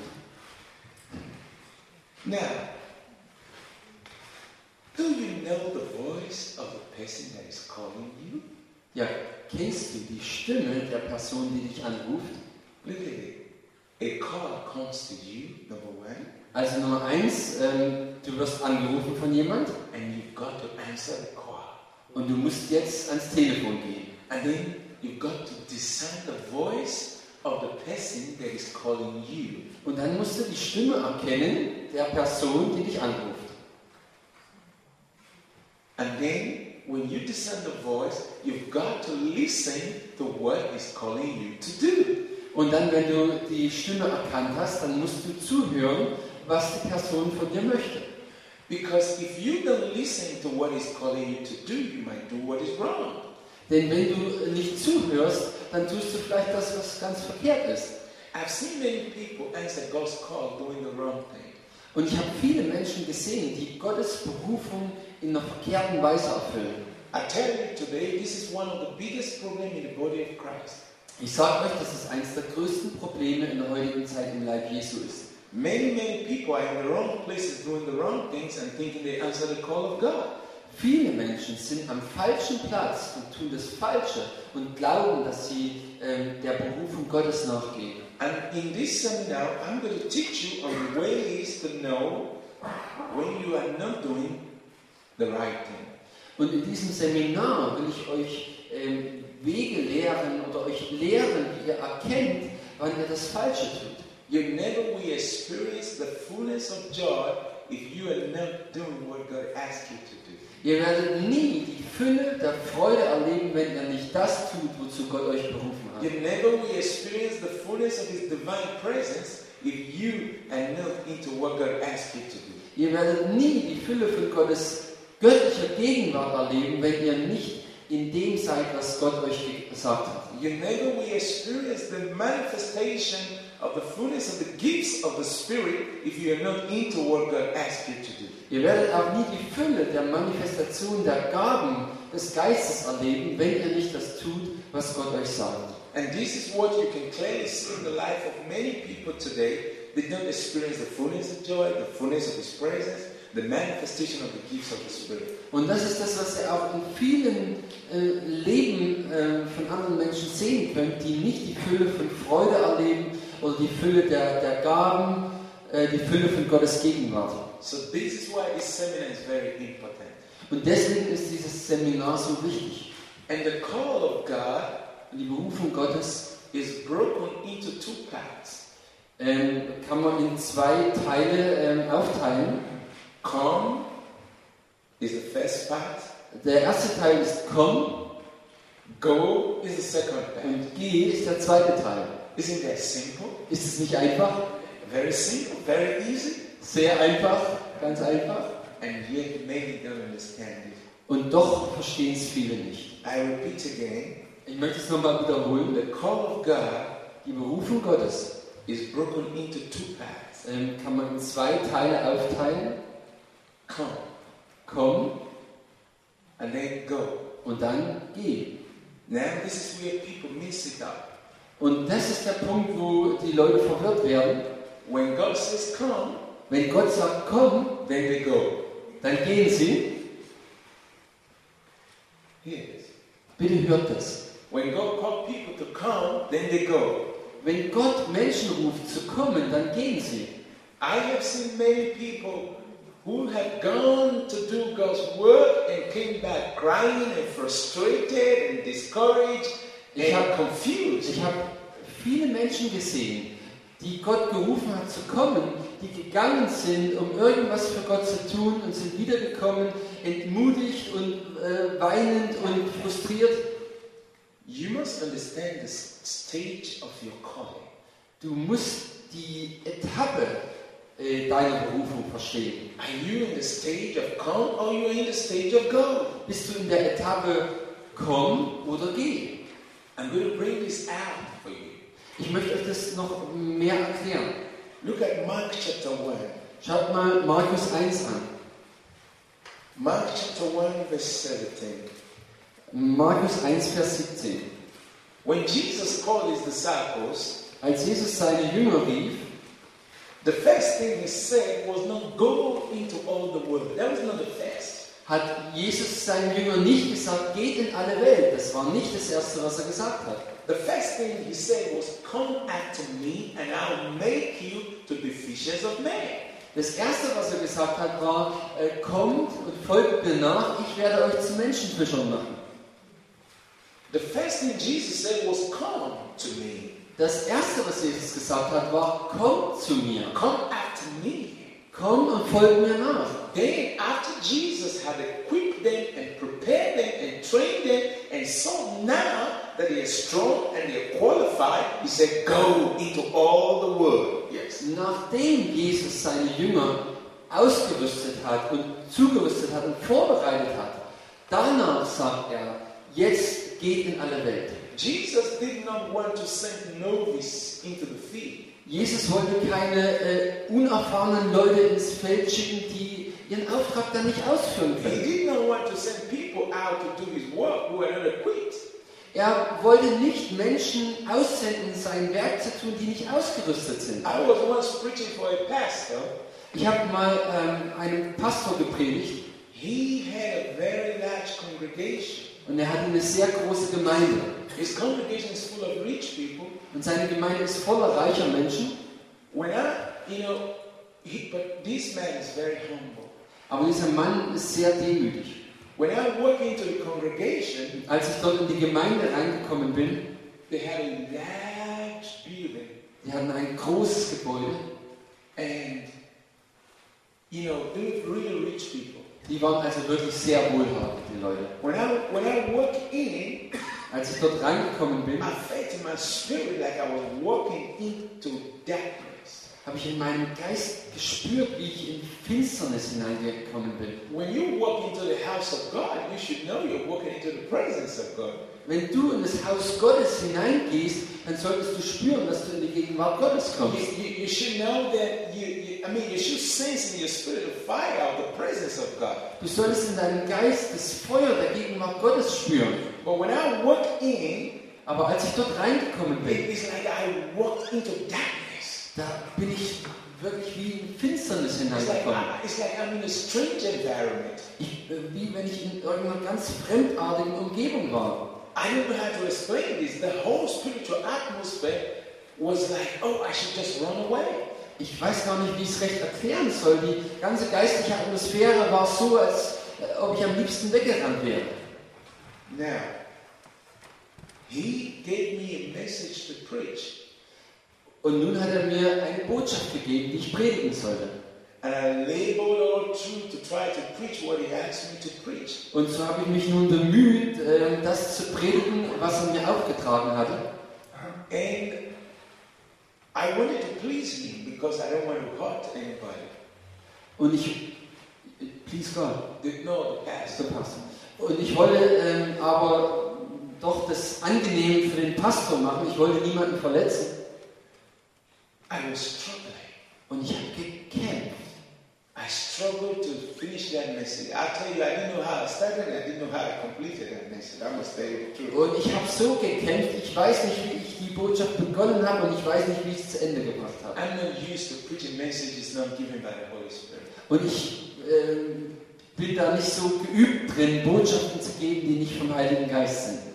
Speaker 1: Now, do you know the voice of the person that is calling you?
Speaker 2: Ja, kennst du die Stimme der Person, die dich anruft?
Speaker 1: Look at it. A call comes to you, number one,
Speaker 2: Also Nummer eins, ähm, du wirst angerufen von jemand
Speaker 1: and you've got to answer the call.
Speaker 2: und du musst jetzt ans Telefon gehen.
Speaker 1: And then you've got to discern the voice of the person that is calling you.
Speaker 2: Und dann musst du die Stimme erkennen der Person, die dich anruft.
Speaker 1: And then, when you discern the voice, you've got to listen to what is calling you to do.
Speaker 2: Und dann, wenn du die Stimme erkannt hast, dann musst du zuhören, was die Person von dir möchte.
Speaker 1: Because if you don't listen to what is calling you to do, you might do what is wrong.
Speaker 2: Denn wenn du nicht zuhörst, dann tust du vielleicht das, was ganz verkehrt ist.
Speaker 1: I've seen many people answer God's call doing the wrong thing.
Speaker 2: Und ich habe viele Menschen gesehen, die Gottes Berufung in einer verkehrten Weise erfüllen.
Speaker 1: I tell you today, this is one of the biggest problems in the body of Christ.
Speaker 2: Ich sage euch, dass es eines der größten Probleme in der heutigen Zeit im Leib Jesu ist.
Speaker 1: Many, many people are in the wrong places doing the wrong things and thinking they answer the call of God.
Speaker 2: Viele Menschen sind am falschen Platz und tun das Falsche und glauben, dass sie ähm, der Berufung Gottes nachgehen.
Speaker 1: And in this seminar, I'm going to teach you on ways to know when you are not doing the right thing.
Speaker 2: Und in diesem Seminar will ich euch ähm, Wege lehren oder euch lehren, wie ihr erkennt, wann ihr das Falsche tut.
Speaker 1: You never will experience the fullness of joy if you are not doing what God asked you to do.
Speaker 2: Ihr werdet nie die Fülle der Freude erleben, wenn ihr nicht das tut, wozu Gott euch berufen hat.
Speaker 1: You never will experience the fullness of His divine presence if you are not into what God asked you to do.
Speaker 2: Ihr werdet nie die Fülle von Gottes göttlicher Gegenwart erleben, wenn ihr nicht in dem seid, was Gott euch gesagt hat.
Speaker 1: You never will experience the manifestation of the fullness of the gifts of the Spirit if you are not into what God asked you to do.
Speaker 2: Ihr werdet auch nie die Fülle der Manifestation der Gaben des Geistes erleben, wenn ihr nicht das tut, was Gott euch sagt.
Speaker 1: And this is what you can clearly see in the life of many people today. They don't experience the fullness of joy, the fullness of His presence, the manifestation of the gifts of the Spirit.
Speaker 2: Und das ist das, was ihr auch in vielen äh, Leben äh, von anderen Menschen sehen könnt, die nicht die Fülle von Freude erleben oder die Fülle der, der Gaben, äh, die Fülle von Gottes Gegenwart.
Speaker 1: So this is why this seminar is very important.
Speaker 2: Und deswegen ist dieses Seminar so wichtig.
Speaker 1: And the call of God
Speaker 2: Und die Berufung Gottes
Speaker 1: is broken into two parts.
Speaker 2: ähm, kann man in zwei Teile ähm, aufteilen.
Speaker 1: Come is the first part.
Speaker 2: Der erste Teil ist Komm
Speaker 1: Go is the second part.
Speaker 2: und Geh ist der zweite Teil.
Speaker 1: Isn't that simple?
Speaker 2: Ist es nicht einfach?
Speaker 1: Very simple, very easy.
Speaker 2: Sehr einfach, ganz einfach.
Speaker 1: And yet many don't understand it.
Speaker 2: Und doch verstehen es viele nicht.
Speaker 1: I repeat again.
Speaker 2: Ich möchte es nochmal wiederholen.
Speaker 1: The call of God
Speaker 2: Die Berufung Gottes
Speaker 1: is broken into two parts.
Speaker 2: ähm, kann man in zwei Teile aufteilen.
Speaker 1: Come
Speaker 2: Komm
Speaker 1: and then go.
Speaker 2: und dann Geh.
Speaker 1: Now this is where people mess it up.
Speaker 2: Und das ist der Punkt, wo die Leute verwirrt werden.
Speaker 1: When God says come,
Speaker 2: Wenn Gott sagt, komm,
Speaker 1: then they go.
Speaker 2: dann gehen sie.
Speaker 1: Yes.
Speaker 2: Bitte hört das.
Speaker 1: When God calls people to come, then they go.
Speaker 2: Wenn Gott Menschen ruft zu kommen, dann gehen sie.
Speaker 1: I have seen many people who have gone to do God's work and came back crying and frustrated and discouraged and
Speaker 2: Ich hab-
Speaker 1: confused.
Speaker 2: Ich habe viele Menschen gesehen, die Gott gerufen hat zu kommen, die gegangen sind, um irgendwas für Gott zu tun und sind wiedergekommen, entmutigt und äh, weinend und frustriert.
Speaker 1: You must understand the s- stage of your calling.
Speaker 2: Du musst die Etappe äh, deiner Berufung verstehen.
Speaker 1: Are you in the stage of come or are you in the stage of go?
Speaker 2: Bist du in der Etappe komm oder geh?
Speaker 1: I'm going to bring this out for you.
Speaker 2: Ich möchte euch das noch mehr erklären.
Speaker 1: Look at Mark chapter one.
Speaker 2: Schaut mal Markus eins an.
Speaker 1: Mark chapter one, verse seventeen.
Speaker 2: Markus eins, Vers siebzehn.
Speaker 1: When Jesus called his disciples,
Speaker 2: Als Jesus seine Jünger rief,
Speaker 1: the first thing he said was not go into all the world. That was not the first.
Speaker 2: hat Jesus seinen Jüngern nicht gesagt, geht in alle Welt. Das war nicht das Erste, was er gesagt hat.
Speaker 1: The first thing he said was, come after me and I'll make you to be fishers of men.
Speaker 2: Das Erste, was er gesagt hat, war, äh, kommt und folgt mir nach, ich werde euch zu Menschenfischern machen.
Speaker 1: The first thing Jesus said was, come to me.
Speaker 2: Das Erste, was Jesus gesagt hat, war, kommt zu mir.
Speaker 1: Come after me.
Speaker 2: Komm und folgt mir nach.
Speaker 1: Then after Jesus had equipped them and prepared them and trained them and saw now that they are strong and they are qualified, he said, go into all the world. Yes.
Speaker 2: Nachdem Jesus seine Jünger ausgerüstet hat und zugerüstet hat und vorbereitet hat, danach sagt er, jetzt geht in alle Welt.
Speaker 1: Jesus did not want to send novices into the field.
Speaker 2: Jesus wollte keine äh, unerfahrenen Leute ins Feld schicken, die ihren Auftrag dann nicht ausführen
Speaker 1: He
Speaker 2: können.
Speaker 1: did not want to send people out to do his work who are not equipped.
Speaker 2: Er wollte nicht Menschen aussenden, sein Werk zu tun, die nicht ausgerüstet sind.
Speaker 1: I was once preaching for a pastor.
Speaker 2: Ich habe mal ähm, einem Pastor gepredigt
Speaker 1: He had a very large congregation.
Speaker 2: und er hatte eine sehr große Gemeinde.
Speaker 1: His congregation is full of rich people.
Speaker 2: Und seine Gemeinde ist voller reicher Menschen.
Speaker 1: When I, you know, he, but this man is very humble.
Speaker 2: Aber dieser Mann ist sehr demütig.
Speaker 1: When I walk into the congregation,
Speaker 2: Als ich dort in die Gemeinde reingekommen bin,
Speaker 1: they had a large building,
Speaker 2: die hatten ein großes Gebäude.
Speaker 1: and you know, they were really rich people.
Speaker 2: Die waren also wirklich sehr wohlhabend, die Leute.
Speaker 1: When I when I walk in,
Speaker 2: Als ich dort reingekommen bin,
Speaker 1: I felt in my spirit like I was walking into darkness.
Speaker 2: habe ich in meinem Geist gespürt, wie ich in Finsternis hineingekommen bin.
Speaker 1: When you walk into the house of God, you should know you're walking into the presence of God.
Speaker 2: Wenn du in das Haus Gottes hineingehst, dann solltest du spüren, dass du in die Gegenwart Gottes
Speaker 1: You,
Speaker 2: kommst.
Speaker 1: you, you should know that you, you, I mean, you should sense in your spirit the fire of the presence of God.
Speaker 2: Du solltest in deinem Geist das Feuer der Gegenwart Gottes spüren.
Speaker 1: But when I walk in,
Speaker 2: Aber als ich dort reingekommen
Speaker 1: it,
Speaker 2: bin,
Speaker 1: it's like I walked into darkness.
Speaker 2: da bin ich wirklich wie in Finsternis
Speaker 1: It's like,
Speaker 2: hineingekommen.
Speaker 1: I, it's like I'm in a strange environment.
Speaker 2: Ich, äh, wie wenn ich in irgendeiner ganz fremdartigen Umgebung war.
Speaker 1: I don't know how to explain this. The whole spiritual atmosphere was like, oh, I should just run away.
Speaker 2: Ich weiß gar nicht, wie ich es recht erklären soll. Die ganze geistliche Atmosphäre war so, als äh, ob ich am liebsten weggerannt wäre.
Speaker 1: Now, he gave me a message to preach.
Speaker 2: Und nun hat er mir eine Botschaft gegeben, die ich predigen sollte.
Speaker 1: And I labored all through to try to preach what he asked me to preach.
Speaker 2: Und so habe ich mich nun bemüht, äh, das zu predigen, was er mir aufgetragen hatte.
Speaker 1: And I wanted to please him because I don't want to hurt anybody.
Speaker 2: Und ich, please God,
Speaker 1: The, no, the pastor.
Speaker 2: der Pastor. Und ich wollte ähm, aber doch das angenehm für den Pastor machen. Ich wollte niemanden verletzen.
Speaker 1: I was struggling.
Speaker 2: Und ich habe gekämpft.
Speaker 1: I struggled to finish that message. I tell you, I didn't know how I started, I didn't know how I completed that message. I must tell you the truth.
Speaker 2: Und ich habe so gekämpft, ich weiß nicht, wie ich die Botschaft begonnen habe und ich weiß nicht, wie ich es zu Ende gebracht habe.
Speaker 1: I'm not used to preaching messages not given by the Holy Spirit.
Speaker 2: Und ich ähm, bin da nicht so geübt drin, Botschaften zu geben, die nicht vom Heiligen Geist sind.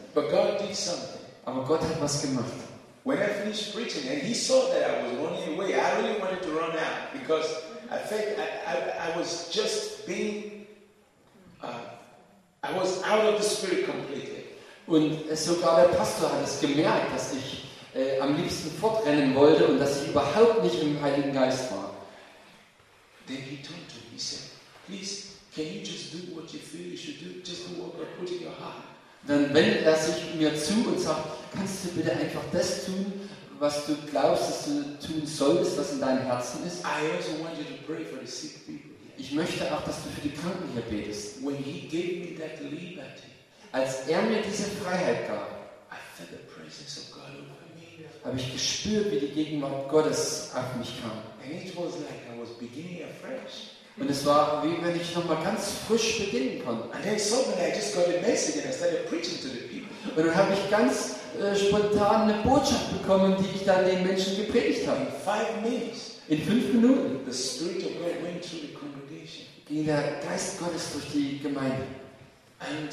Speaker 1: But God did something.
Speaker 2: Aber Gott hat was gemacht.
Speaker 1: When I finished preaching and he saw that I was running away, I really wanted to run out because I felt I, I, I was just being, uh, I was out of the Spirit completely.
Speaker 2: Und sogar der Pastor hat es gemerkt, dass ich äh, am liebsten fortrennen wollte und dass ich überhaupt nicht im Heiligen Geist war.
Speaker 1: Then he turned to me, he said, please, can you just do what you feel you should do? Just do what God put in your heart.
Speaker 2: Dann wendet er sich mir zu und sagt, kannst du bitte einfach das tun, was du glaubst, dass du tun solltest, was in deinem Herzen ist?
Speaker 1: I also want you to pray for the sick people here.
Speaker 2: Ich möchte auch, dass du für die Kranken hier betest.
Speaker 1: When he gave me that liberty,
Speaker 2: Als er mir diese Freiheit gab,
Speaker 1: I felt the presence of God over me.
Speaker 2: habe ich gespürt, wie die Gegenwart Gottes auf mich kam.
Speaker 1: And it was like I was beginning afresh.
Speaker 2: Und es war, wie wenn ich nochmal ganz frisch beginnen konnte.
Speaker 1: And then suddenly I just got a message and I started preaching to the people.
Speaker 2: Und dann habe ich ganz äh, spontan eine Botschaft bekommen, die ich dann den Menschen gepredigt habe.
Speaker 1: In five minutes,
Speaker 2: In fünf Minuten
Speaker 1: the Spirit of God went through the congregation.
Speaker 2: ging der Geist Gottes durch die Gemeinde.
Speaker 1: And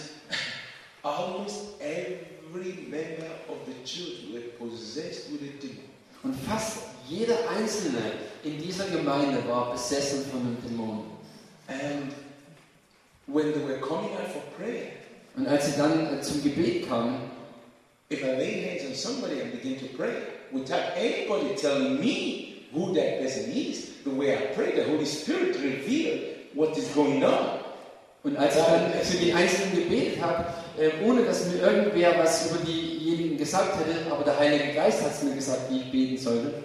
Speaker 1: almost every member of the church were possessed with a demon.
Speaker 2: Und fast jeder Einzelne in dieser Gemeinde war besessen von einem Dämon.
Speaker 1: And when they were coming out for prayer,
Speaker 2: Und als sie dann äh, zum Gebet kamen,
Speaker 1: if I lay hands on somebody and begin to pray, without anybody telling me who that person is, the way I pray, the Holy Spirit revealed what is going on.
Speaker 2: und als ich dann für die Einzelnen gebetet habe, äh, ohne dass mir irgendwer was über diejenigen gesagt hätte, aber der Heilige Geist hat es mir gesagt, wie ich beten sollte.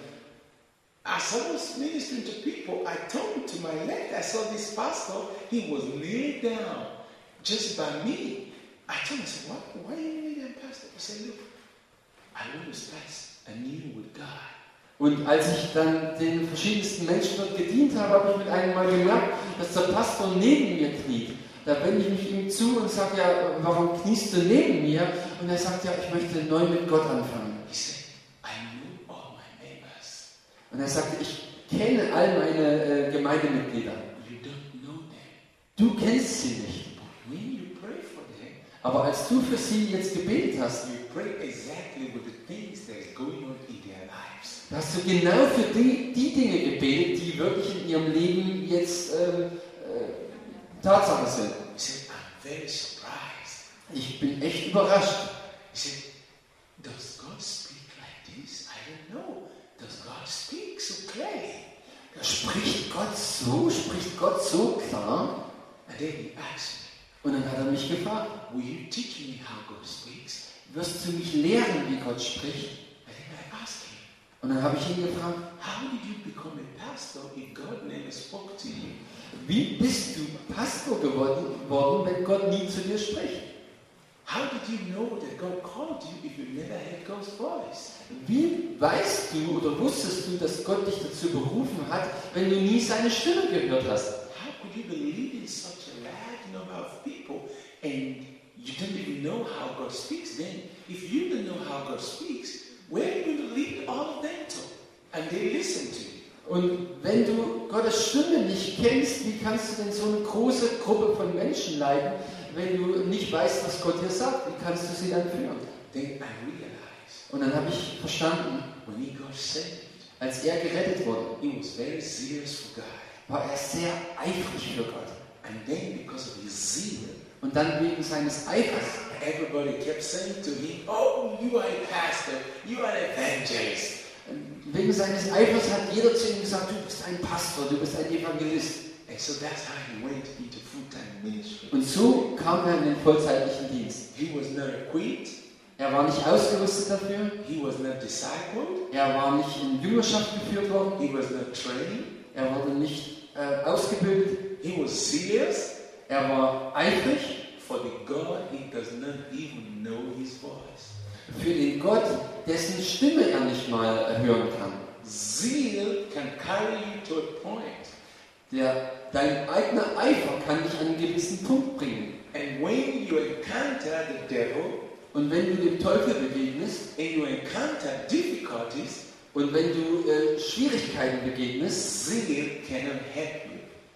Speaker 1: As I was ministering to people, I turned to my left. I saw this pastor. He was kneeling down just by me. I told him, I said, what? Why are you kneeling down, Pastor? He said, look, I want to start anew with God.
Speaker 2: Und als ich dann den verschiedensten Menschen dort gedient habe, habe ich mit einem Mal gemerkt, dass der Pastor neben mir kniet. Da wende ich mich ihm zu und sage, ja, warum kniest du neben mir? Und er sagt, ja, ich möchte neu mit Gott anfangen.
Speaker 1: He said, I know all my neighbors.
Speaker 2: Und er sagte, ich kenne all meine äh, Gemeindemitglieder.
Speaker 1: You don't know them.
Speaker 2: Du kennst sie nicht.
Speaker 1: But when you pray for them,
Speaker 2: Aber als du für sie jetzt gebetet hast,
Speaker 1: you pray exactly with the things that is going on in their lives.
Speaker 2: da hast du genau für die, die Dinge gebetet, die wirklich in ihrem Leben jetzt ähm, äh, Tatsache sind.
Speaker 1: He said, I'm very surprised.
Speaker 2: Ich bin echt überrascht.
Speaker 1: He said, does God speak like this? I don't know. Does God speak so clearly?
Speaker 2: Spricht Gott so? Spricht Gott so klar?
Speaker 1: And then he asked
Speaker 2: Und dann hat er mich gefragt,
Speaker 1: me, will you teach me how God speaks?
Speaker 2: wirst du mich lehren, wie Gott spricht?
Speaker 1: And then I asked him,
Speaker 2: Und dann habe ich ihn gefragt,
Speaker 1: how did you become a pastor if God never spoke to you?
Speaker 2: wie bist du Pastor geworden, worden, wenn Gott nie zu dir spricht?
Speaker 1: How did you know that God called you if you never heard God's voice?
Speaker 2: Wie weißt du oder wusstest du, dass Gott dich dazu berufen hat, wenn du nie seine Stimme gehört hast?
Speaker 1: How could you be leading such a large number of people and you don't even know how God speaks? Then, if you don't know how God speaks, where are you going to lead all of them to? And they listen to you.
Speaker 2: Und wenn du Gottes Stimme nicht kennst, wie kannst du denn so eine große Gruppe von Menschen leiten, wenn du nicht weißt, was Gott dir sagt? Wie kannst du sie dann führen?
Speaker 1: Then I realized
Speaker 2: Und dann habe ich verstanden,
Speaker 1: when he got saved,
Speaker 2: als er gerettet wurde,
Speaker 1: he was very serious for God.
Speaker 2: war er sehr eifrig für Gott.
Speaker 1: And then because of his zeal,
Speaker 2: Und dann wegen seines Eifers,
Speaker 1: everybody kept saying to him, oh, you are a pastor, you are an evangelist.
Speaker 2: wegen seines Eifers hat jeder zu ihm gesagt, du bist ein Pastor, du bist ein Evangelist.
Speaker 1: And so that's how he went into full-time ministry.
Speaker 2: Und so kam er in den vollzeitlichen Dienst.
Speaker 1: He was not equipped,
Speaker 2: Er war nicht ausgerüstet dafür,
Speaker 1: he was not discipled,
Speaker 2: er war nicht in Jüngerschaft geführt worden,
Speaker 1: he was not trained,
Speaker 2: er wurde nicht äh, ausgebildet,
Speaker 1: he was serious.
Speaker 2: er war eifrig
Speaker 1: For the God, he does not even know his voice.
Speaker 2: für den Gott, dessen Stimme er nicht mal hören kann.
Speaker 1: Zeal can carry you to a point.
Speaker 2: Der, dein eigener Eifer kann dich an einen gewissen Punkt bringen.
Speaker 1: And when you encounter the devil,
Speaker 2: Und wenn du dem Teufel begegnest
Speaker 1: and you encounter difficulties,
Speaker 2: und wenn du äh, Schwierigkeiten begegnest,
Speaker 1: zeal cannot help you.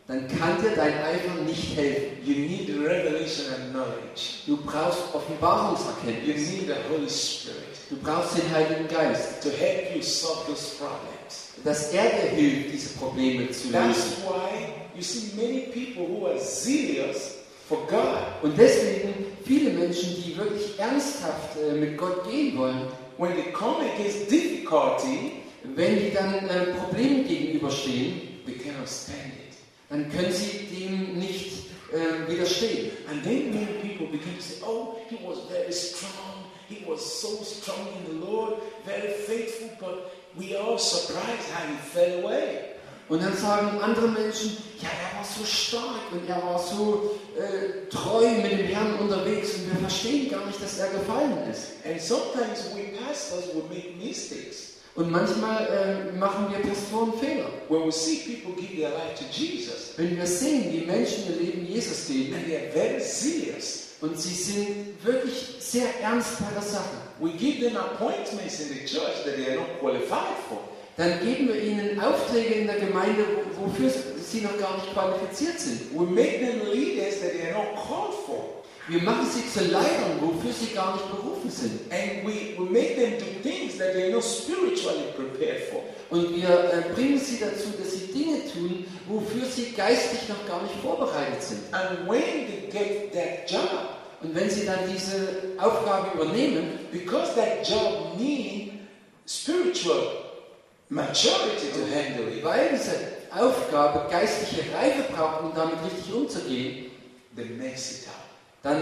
Speaker 2: dann kann dir dein Eifer nicht helfen.
Speaker 1: You need the revelation and knowledge.
Speaker 2: Du brauchst
Speaker 1: You
Speaker 2: Offenbarungserkenntnis.
Speaker 1: need the Holy Spirit
Speaker 2: Du brauchst den Heiligen Geist,
Speaker 1: to help you solve those problems.
Speaker 2: dass er dir hilft, diese Probleme zu
Speaker 1: That's
Speaker 2: lösen.
Speaker 1: why you see many people who are zealous for God.
Speaker 2: Und deswegen viele Menschen, die wirklich ernsthaft äh, mit Gott gehen wollen,
Speaker 1: When they come against difficulty,
Speaker 2: wenn die dann äh, Problemen gegenüberstehen,
Speaker 1: they cannot stand it.
Speaker 2: dann können sie dem nicht äh, widerstehen.
Speaker 1: And then many people begin to say, oh, he was very strong. He was so strong in the Lord, very faithful, but we are all surprised how he fell away.
Speaker 2: Und dann sagen andere Menschen, ja, er war so stark und er war so äh, treu mit dem Herrn unterwegs und wir verstehen gar nicht, dass er gefallen ist.
Speaker 1: And sometimes we pastors will make mistakes.
Speaker 2: Und manchmal äh, machen wir Pastoren Fehler.
Speaker 1: When we see people give their life to Jesus,
Speaker 2: Wenn wir sehen, wie Menschen ihr Leben Jesus geben
Speaker 1: and they are very serious,
Speaker 2: und sie sind wirklich sehr ernst bei der Sache,
Speaker 1: we give them appointments in the church that they are not qualified for.
Speaker 2: dann geben wir ihnen Aufträge in der Gemeinde, wo- wofür sie noch gar nicht qualifiziert sind.
Speaker 1: We make them leaders that they are not called for.
Speaker 2: Wir machen sie zu Leitern, wofür sie gar nicht berufen sind.
Speaker 1: And we, we make them do things that they are not spiritually prepared for.
Speaker 2: Und wir äh, bringen sie dazu, dass sie Dinge tun, wofür sie geistig noch gar nicht vorbereitet sind.
Speaker 1: And when they get that job,
Speaker 2: Und wenn sie dann diese Aufgabe übernehmen,
Speaker 1: because that job needs spiritual maturity to handle it,
Speaker 2: weil diese Aufgabe geistliche Reife braucht, um damit richtig umzugehen,
Speaker 1: they mess it up.
Speaker 2: dann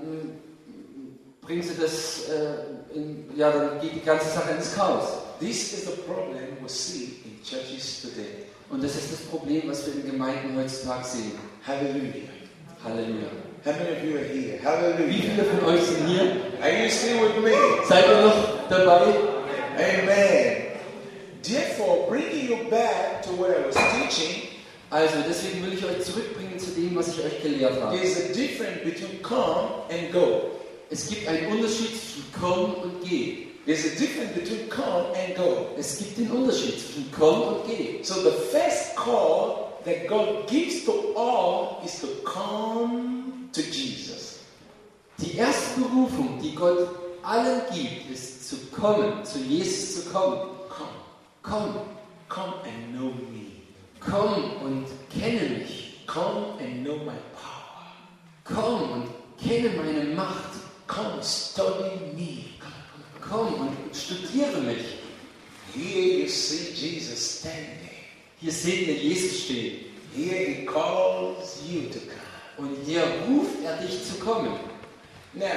Speaker 2: mm, bringen sie das, äh, in, ja, dann geht die ganze Sache ins Chaos.
Speaker 1: This is the problem we see in churches today.
Speaker 2: Und das ist das Problem, was wir in Gemeinden heutzutage sehen.
Speaker 1: Hallelujah.
Speaker 2: Halleluja.
Speaker 1: How many of you are here?
Speaker 2: Wie
Speaker 1: Hallelujah.
Speaker 2: viele von euch sind hier?
Speaker 1: Are you still with me?
Speaker 2: Seid ihr noch dabei?
Speaker 1: Amen. Therefore, bringing you back to what I was teaching,
Speaker 2: Also, deswegen will ich euch zurückbringen zu dem, was ich euch gelehrt habe.
Speaker 1: there's a difference between come and go.
Speaker 2: Es gibt einen Unterschied zwischen komm und geh.
Speaker 1: There's a difference between come and go.
Speaker 2: Es gibt den Unterschied zwischen komm und geh.
Speaker 1: So the first call that God gives to all is to come to Jesus.
Speaker 2: Die erste Berufung, die Gott allen gibt, ist zu kommen, zu Jesus zu kommen.
Speaker 1: Come.
Speaker 2: Komm,
Speaker 1: Come and know me.
Speaker 2: komm und kenne mich.
Speaker 1: Come and know my power.
Speaker 2: Komm und kenne meine Macht.
Speaker 1: Come study me.
Speaker 2: Komm und studiere mich.
Speaker 1: Here you see Jesus standing.
Speaker 2: Hier seht ihr Jesus stehen.
Speaker 1: Here he calls you to come.
Speaker 2: Und hier ruft er dich zu kommen.
Speaker 1: Now,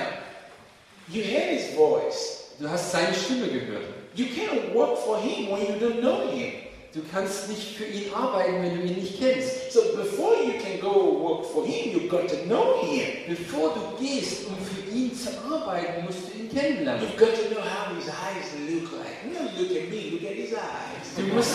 Speaker 1: you hear his voice.
Speaker 2: Du hast seine Stimme gehört.
Speaker 1: You can't work for him when you don't know him.
Speaker 2: Du kannst nicht für ihn arbeiten, wenn du ihn nicht kennst.
Speaker 1: So before you can go work for him, you've got to know him.
Speaker 2: Bevor du gehst, um für ihn zu arbeiten, musst du ihn kennenlernen.
Speaker 1: You've got to know how his eyes look like. No, look at me, look at his eyes.
Speaker 2: Du musst,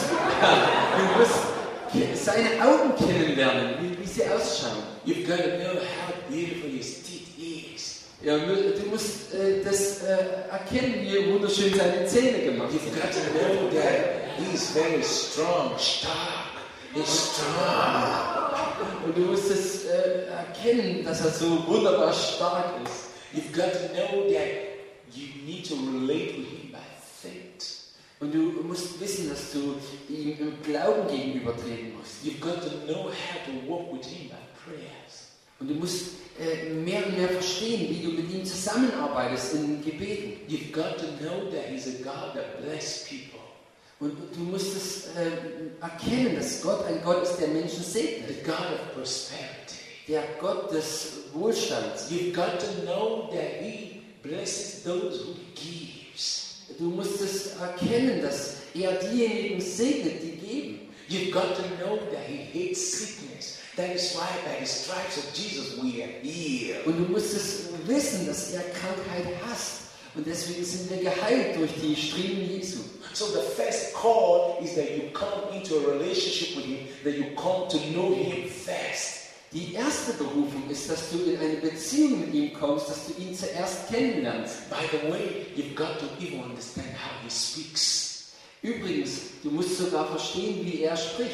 Speaker 2: du musst seine Augen kennenlernen, wie, wie sie ausschauen.
Speaker 1: You've got to know how beautiful his teeth is.
Speaker 2: Ja, du musst äh, das äh, erkennen, wie wunderschön seine Zähne gemacht
Speaker 1: You've
Speaker 2: sind.
Speaker 1: got to know that he's very strong, stark. He's strong.
Speaker 2: Und du musst es äh, erkennen, dass er so wunderbar stark ist.
Speaker 1: You've got to know that you need to relate with him by faith.
Speaker 2: Und du musst wissen, dass du ihm im Glauben gegenübertreten musst.
Speaker 1: You've got to know how to walk with him by prayers.
Speaker 2: Und du musst äh, mehr und mehr verstehen, wie du mit ihm zusammenarbeitest in Gebeten.
Speaker 1: You've got to know that he's a God that blesses people.
Speaker 2: Und du musst es äh, erkennen, dass Gott ein Gott ist, der Menschen
Speaker 1: The
Speaker 2: segnet.
Speaker 1: God of prosperity.
Speaker 2: Der Gott des Wohlstands.
Speaker 1: You've got to know that he blesses those who gives.
Speaker 2: Du musst es erkennen, dass er diejenigen segnet, die geben.
Speaker 1: You've got to know that he hates sickness. That is why by the stripes of Jesus we are healed.
Speaker 2: Und du musst es wissen, dass er Krankheit hasst. Und deswegen sind wir geheilt durch die Striemen Jesu.
Speaker 1: So the first call is that you come into a relationship with him, that you come to know him first.
Speaker 2: Die erste Berufung ist, dass du in eine Beziehung mit ihm kommst, dass du ihn zuerst kennenlernst.
Speaker 1: By the way, you've got to even understand how he speaks.
Speaker 2: Übrigens, du musst sogar verstehen, wie er spricht.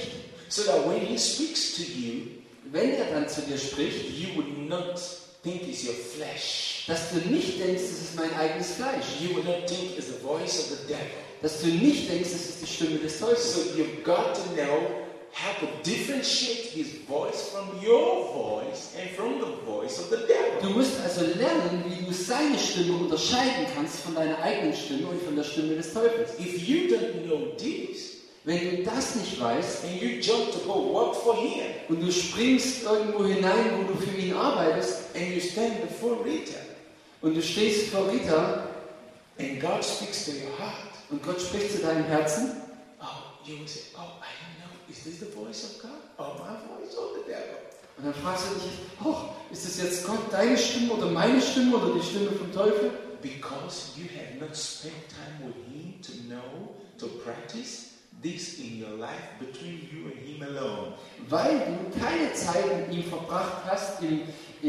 Speaker 1: so that when he speaks to you,
Speaker 2: wenn er dann zu dir spricht,
Speaker 1: you would not think it's your flesh.
Speaker 2: dass du nicht denkst, es ist mein eigenes Fleisch.
Speaker 1: You would not think it's the voice of the devil.
Speaker 2: Dass du nicht denkst, es ist die Stimme des Teufels.
Speaker 1: So you've got to know how to differentiate his voice from your voice and from the voice of the devil.
Speaker 2: Du musst also lernen, wie du seine Stimme unterscheiden kannst von deiner eigenen Stimme und von der Stimme des Teufels.
Speaker 1: If you don't know this,
Speaker 2: Wenn du das nicht weißt
Speaker 1: and you jump to go work for him,
Speaker 2: und du springst irgendwo hinein, wo du für ihn arbeitest,
Speaker 1: and you stand before Rita,
Speaker 2: und du stehst vor Rita
Speaker 1: and God speaks to your heart,
Speaker 2: und Gott spricht zu deinem Herzen,
Speaker 1: oh, you will say, oh, I don't know, is this the voice of God or my voice or the devil?
Speaker 2: und dann fragst du dich, oh, ist es jetzt Gott deine Stimme oder meine Stimme oder die Stimme vom Teufel?
Speaker 1: Because you have not spent time with him to know, to practice this in your life between you and him alone.
Speaker 2: Weil du keine Zeit mit ihm verbracht hast, im,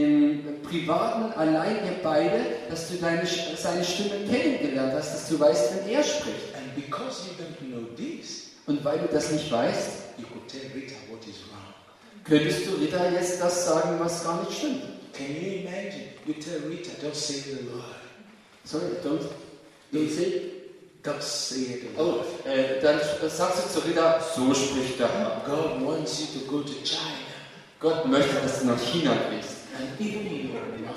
Speaker 2: im Privaten, allein ihr beide, dass du deine, seine Stimme kennengelernt hast, dass du weißt, wenn er spricht.
Speaker 1: And because you don't know this,
Speaker 2: Und weil du das nicht weißt,
Speaker 1: you could tell Rita what is wrong.
Speaker 2: könntest du Rita jetzt das sagen, was gar nicht stimmt.
Speaker 1: Can you imagine? You tell Rita, don't say the Lord.
Speaker 2: Sorry, don't, don't say.
Speaker 1: Don't say the
Speaker 2: Oh,
Speaker 1: Lord.
Speaker 2: äh, dann sagst du zu Rita, so spricht der Herr.
Speaker 1: God wants you to go to China.
Speaker 2: Gott möchte, dass du nach China gehst.
Speaker 1: And even in your mind,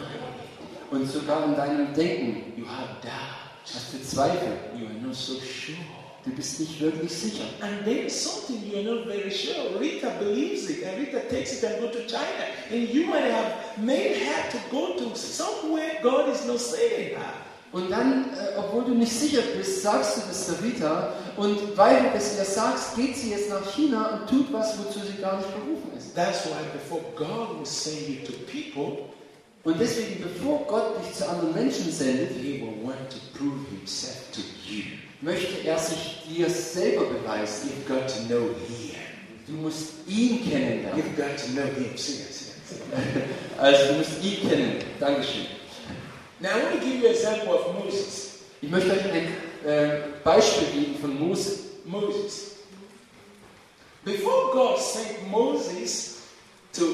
Speaker 2: Und sogar in deinem Denken
Speaker 1: you have doubts.
Speaker 2: hast du Zweifel.
Speaker 1: You are not so sure.
Speaker 2: Du bist nicht wirklich sicher.
Speaker 1: And then something you are not very sure. Rita believes it, and Rita takes it and go to China. And you might have made her to go to somewhere God is not sending her.
Speaker 2: Und dann, äh, obwohl du nicht sicher bist, sagst du das der Rita. Und weil du das ihr sagst, geht sie jetzt nach China und tut was, wozu sie gar nicht berufen ist.
Speaker 1: That's why before God will send you to people,
Speaker 2: Und deswegen, bevor Gott dich zu anderen Menschen sendet,
Speaker 1: He will want to prove Himself to you.
Speaker 2: möchte er sich dir selber beweisen.
Speaker 1: You've got to know Him.
Speaker 2: Du musst ihn kennenlernen.
Speaker 1: You've got to know Him. Sing it, sing it, sing it.
Speaker 2: Also du musst ihn kennen. Dankeschön.
Speaker 1: Now I want to give you an example of Moses.
Speaker 2: Ich möchte euch ein äh, Beispiel geben von Mose.
Speaker 1: Moses. Before God sent Moses to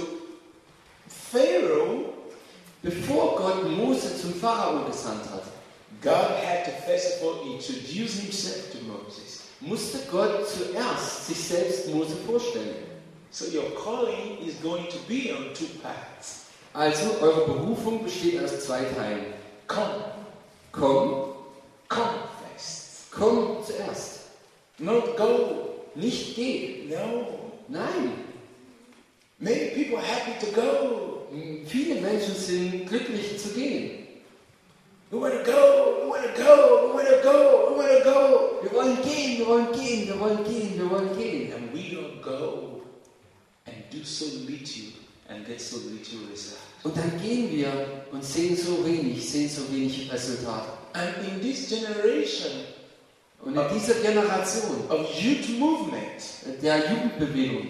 Speaker 1: Pharaoh,
Speaker 2: Bevor Gott Mose zum Pharao gesandt hat,
Speaker 1: God had to first of all introduce Himself to Moses.
Speaker 2: musste Gott zuerst sich selbst Mose vorstellen.
Speaker 1: So your calling is going to be on two paths.
Speaker 2: Also, eure Berufung besteht aus zwei Teilen.
Speaker 1: Come,
Speaker 2: Komm,
Speaker 1: come first.
Speaker 2: komm zuerst.
Speaker 1: Not go.
Speaker 2: Nicht geh.
Speaker 1: No.
Speaker 2: Nein.
Speaker 1: Many people are happy to go.
Speaker 2: M- Viele Menschen sind glücklich zu gehen.
Speaker 1: We want to go. We want to go. We want to go. We want to go.
Speaker 2: Wir wollen gehen, wir wollen gehen, wir wollen gehen, wir wollen gehen.
Speaker 1: And we don't go and do so little and get so little result.
Speaker 2: Und dann gehen wir und sehen so wenig, sehen so wenig Resultate.
Speaker 1: And in this generation
Speaker 2: Und in dieser Generation
Speaker 1: of youth movement,
Speaker 2: der Jugendbewegung,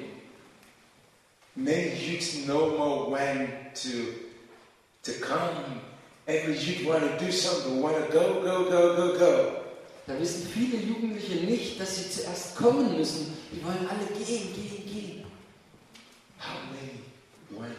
Speaker 1: many youths no more want to to come. Every youth want to do something, want to go, go, go, go, go.
Speaker 2: da wissen viele Jugendliche nicht, dass sie zuerst kommen müssen. Die wollen alle gehen, gehen, gehen.
Speaker 1: How many want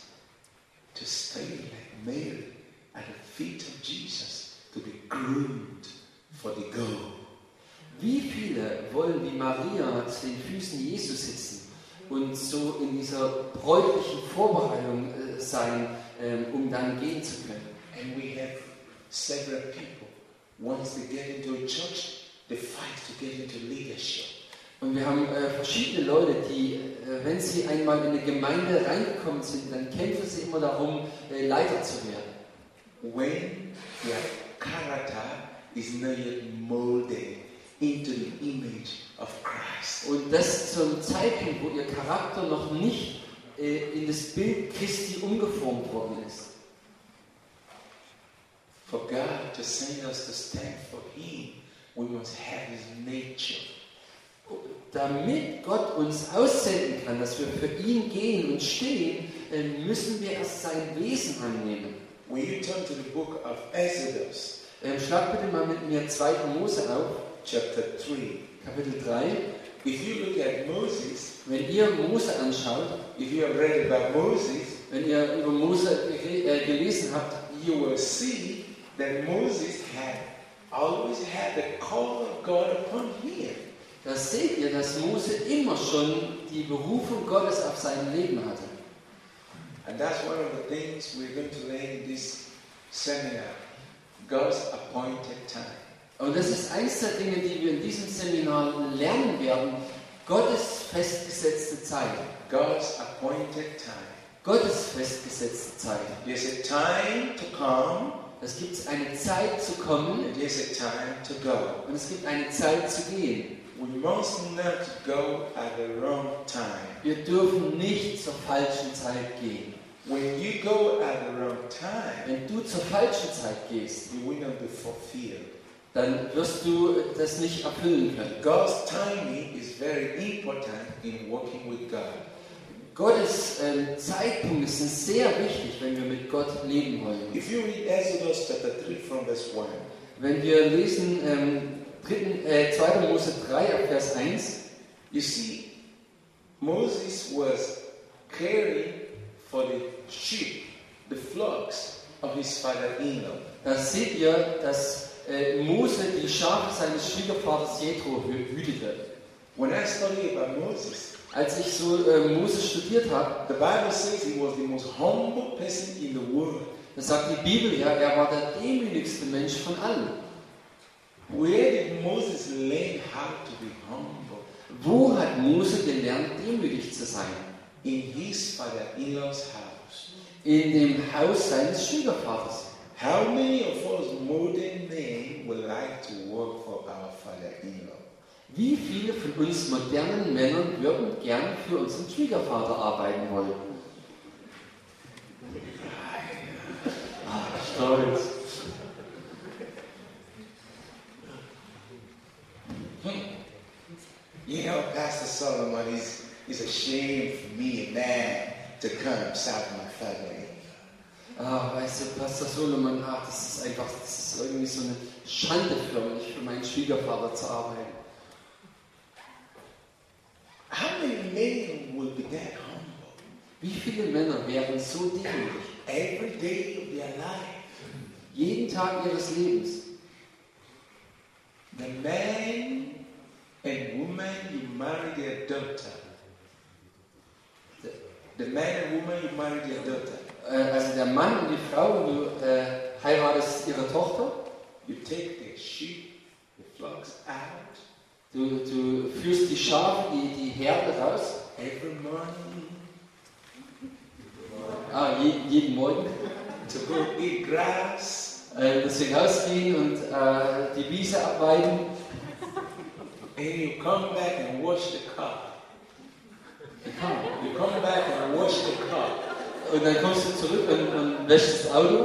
Speaker 1: to stay like Mary at the feet of Jesus to be groomed for the go?
Speaker 2: Wie viele wollen wie Maria zu den Füßen Jesus sitzen und so in dieser bräutlichen Vorbereitung äh, sein, ähm, um dann gehen zu können?
Speaker 1: And we have several people. Once they get into a church, they fight to get into leadership.
Speaker 2: Und wir haben äh, verschiedene Leute, die, äh, wenn sie einmal in eine Gemeinde reingekommen sind, dann kämpfen sie immer darum, äh, Leiter zu werden.
Speaker 1: When their character is not yet molded into the image of Christ.
Speaker 2: Und das zum Zeitpunkt, wo ihr Charakter noch nicht äh, in das Bild Christi umgeformt worden ist.
Speaker 1: For God to send us to stand for Him, we must have His nature.
Speaker 2: Damit Gott uns aussenden kann, dass wir für ihn gehen und stehen, äh, müssen wir erst sein Wesen annehmen.
Speaker 1: When you turn to the book of Exodus,
Speaker 2: Ähm, schlag bitte mal mit mir zweiten Mose auf,
Speaker 1: chapter three,
Speaker 2: Kapitel drei.
Speaker 1: if you look at at Moses,
Speaker 2: Wenn ihr Mose anschaut,
Speaker 1: if you have read about Moses,
Speaker 2: wenn ihr über Mose äh, gelesen habt,
Speaker 1: you will see that Moses had always had the call of God upon him.
Speaker 2: da seht ihr, dass Mose immer schon die Berufung Gottes auf seinem Leben hatte.
Speaker 1: And that's one of the things we're going to learn in this seminar, God's appointed time.
Speaker 2: Und das ist eins der Dinge, die wir in diesem Seminar lernen werden. Gottes festgesetzte Zeit.
Speaker 1: God's appointed time.
Speaker 2: Gottes festgesetzte Zeit.
Speaker 1: There's a time to come,
Speaker 2: Es gibt eine Zeit zu kommen
Speaker 1: and there's a time to go.
Speaker 2: und es gibt eine Zeit zu gehen.
Speaker 1: We must not go at the wrong time.
Speaker 2: Wir dürfen nicht zur falschen Zeit gehen.
Speaker 1: When you go at the wrong time,
Speaker 2: Wenn du zur falschen Zeit gehst,
Speaker 1: you will not be fulfilled.
Speaker 2: dann wirst du das nicht erfüllen können.
Speaker 1: God's timing is very important in working with God.
Speaker 2: Gottes äh, Zeitpunkt ist sehr wichtig, wenn wir mit Gott leben wollen.
Speaker 1: If you read Exodus chapter three from verse one,
Speaker 2: Wenn wir lesen ähm, dritten, äh, zweiter Mose drei, ab Vers eins,
Speaker 1: you see Moses was caring for the sheep, the flocks of his father-in-law.
Speaker 2: da seht ihr, dass äh, Mose die Schafe seines Schwiegervaters Jethro hü- hütete.
Speaker 1: When I study about Moses,
Speaker 2: Als ich so äh, Mose studiert habe,
Speaker 1: the Bible says he was the most humble person in the world.
Speaker 2: da sagt die Bibel ja, er war der demütigste Mensch von allen.
Speaker 1: Where did Moses learn how to be humble?
Speaker 2: Wo hat Mose gelernt, demütig zu sein?
Speaker 1: In his father-in-law's house.
Speaker 2: In dem Haus seines Schwiegervaters.
Speaker 1: How many of us modern men would like to work for our father-in-law?
Speaker 2: Wie viele von uns modernen Männern würden gern für unseren Schwiegervater arbeiten wollen? Ah, stolz.
Speaker 1: You know, Pastor Solomon is, is ashamed for me, a man, to come south of my father-in-law.
Speaker 2: Ah, weißt du, Pastor Solomon, ach, das ist einfach, das ist irgendwie so eine Schande für mich, für meinen Schwiegervater zu arbeiten.
Speaker 1: How many men will be that humble?
Speaker 2: Wie viele Männer wären so demütig?
Speaker 1: Every day of their life.
Speaker 2: Jeden Tag ihres Lebens.
Speaker 1: The man and woman you marry their daughter. The, the man and woman you marry their daughter.
Speaker 2: Äh, also der Mann und die Frau, und du äh, heiratest ihre Tochter.
Speaker 1: You take the sheep, the flocks out.
Speaker 2: Du, du führst die Schafe, die, die Herde raus.
Speaker 1: Every morning
Speaker 2: Ah, je, jeden Morgen.
Speaker 1: to go eat grass.
Speaker 2: Äh, dass wir rausgehen und äh, die Wiese abweiden.
Speaker 1: And you come back and wash the car.
Speaker 2: You come.
Speaker 1: You come back and wash the car.
Speaker 2: Und dann kommst du zurück und, und wäschst das Auto.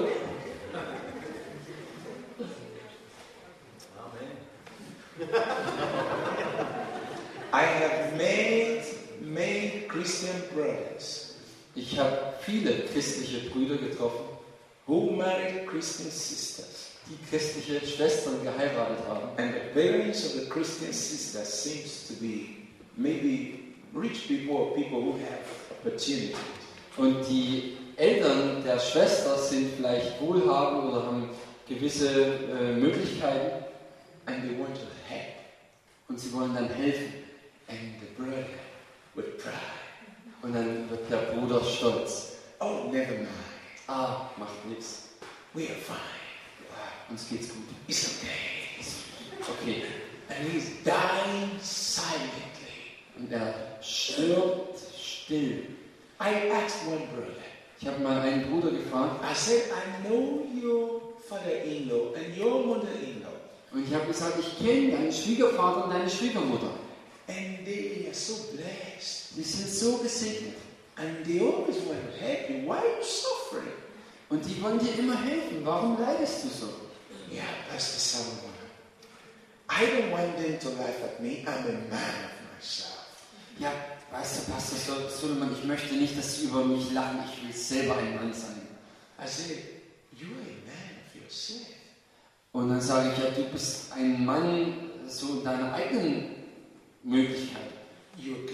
Speaker 1: I have made many Christian brothers
Speaker 2: Ich habe viele christliche Brüder getroffen,
Speaker 1: who married Christian sisters.
Speaker 2: die christliche Schwestern geheiratet haben.
Speaker 1: And the parents of the Christian sisters seems to be maybe rich people or people who have opportunity.
Speaker 2: Und die Eltern der Schwester sind vielleicht wohlhabend oder haben gewisse äh, Möglichkeiten.
Speaker 1: And they want to help.
Speaker 2: Und sie wollen dann helfen.
Speaker 1: And the brother with pride.
Speaker 2: Und dann wird der Bruder stolz.
Speaker 1: Oh, never mind.
Speaker 2: Ah, macht nichts.
Speaker 1: We are fine.
Speaker 2: Uns geht's gut.
Speaker 1: It's okay.
Speaker 2: Ist okay.
Speaker 1: And he's dying silently.
Speaker 2: Und er stirbt still.
Speaker 1: I asked one brother,
Speaker 2: Ich habe mal einen Bruder gefragt
Speaker 1: I said, I know your father-in-law and your mother-in-law.
Speaker 2: und ich habe gesagt, ich kenne deinen Schwiegervater und deine Schwiegermutter.
Speaker 1: And they are so blessed.
Speaker 2: Die sind so gesegnet.
Speaker 1: And they always want to help you. Why are you suffering?
Speaker 2: Und die wollen dir immer helfen. Warum leidest du so?
Speaker 1: Yeah, Pastor Solomon. I don't want them to laugh at me. I'm a man of myself.
Speaker 2: Ja, weißt du, Pastor Sol- Solomon, ich möchte nicht, dass sie über mich lachen. Ich will selber ein Mann sein.
Speaker 1: I said, you are a man of yourself.
Speaker 2: Und dann sage ich, ja, du bist ein Mann so in deiner eigenen Möglichkeit.
Speaker 1: Your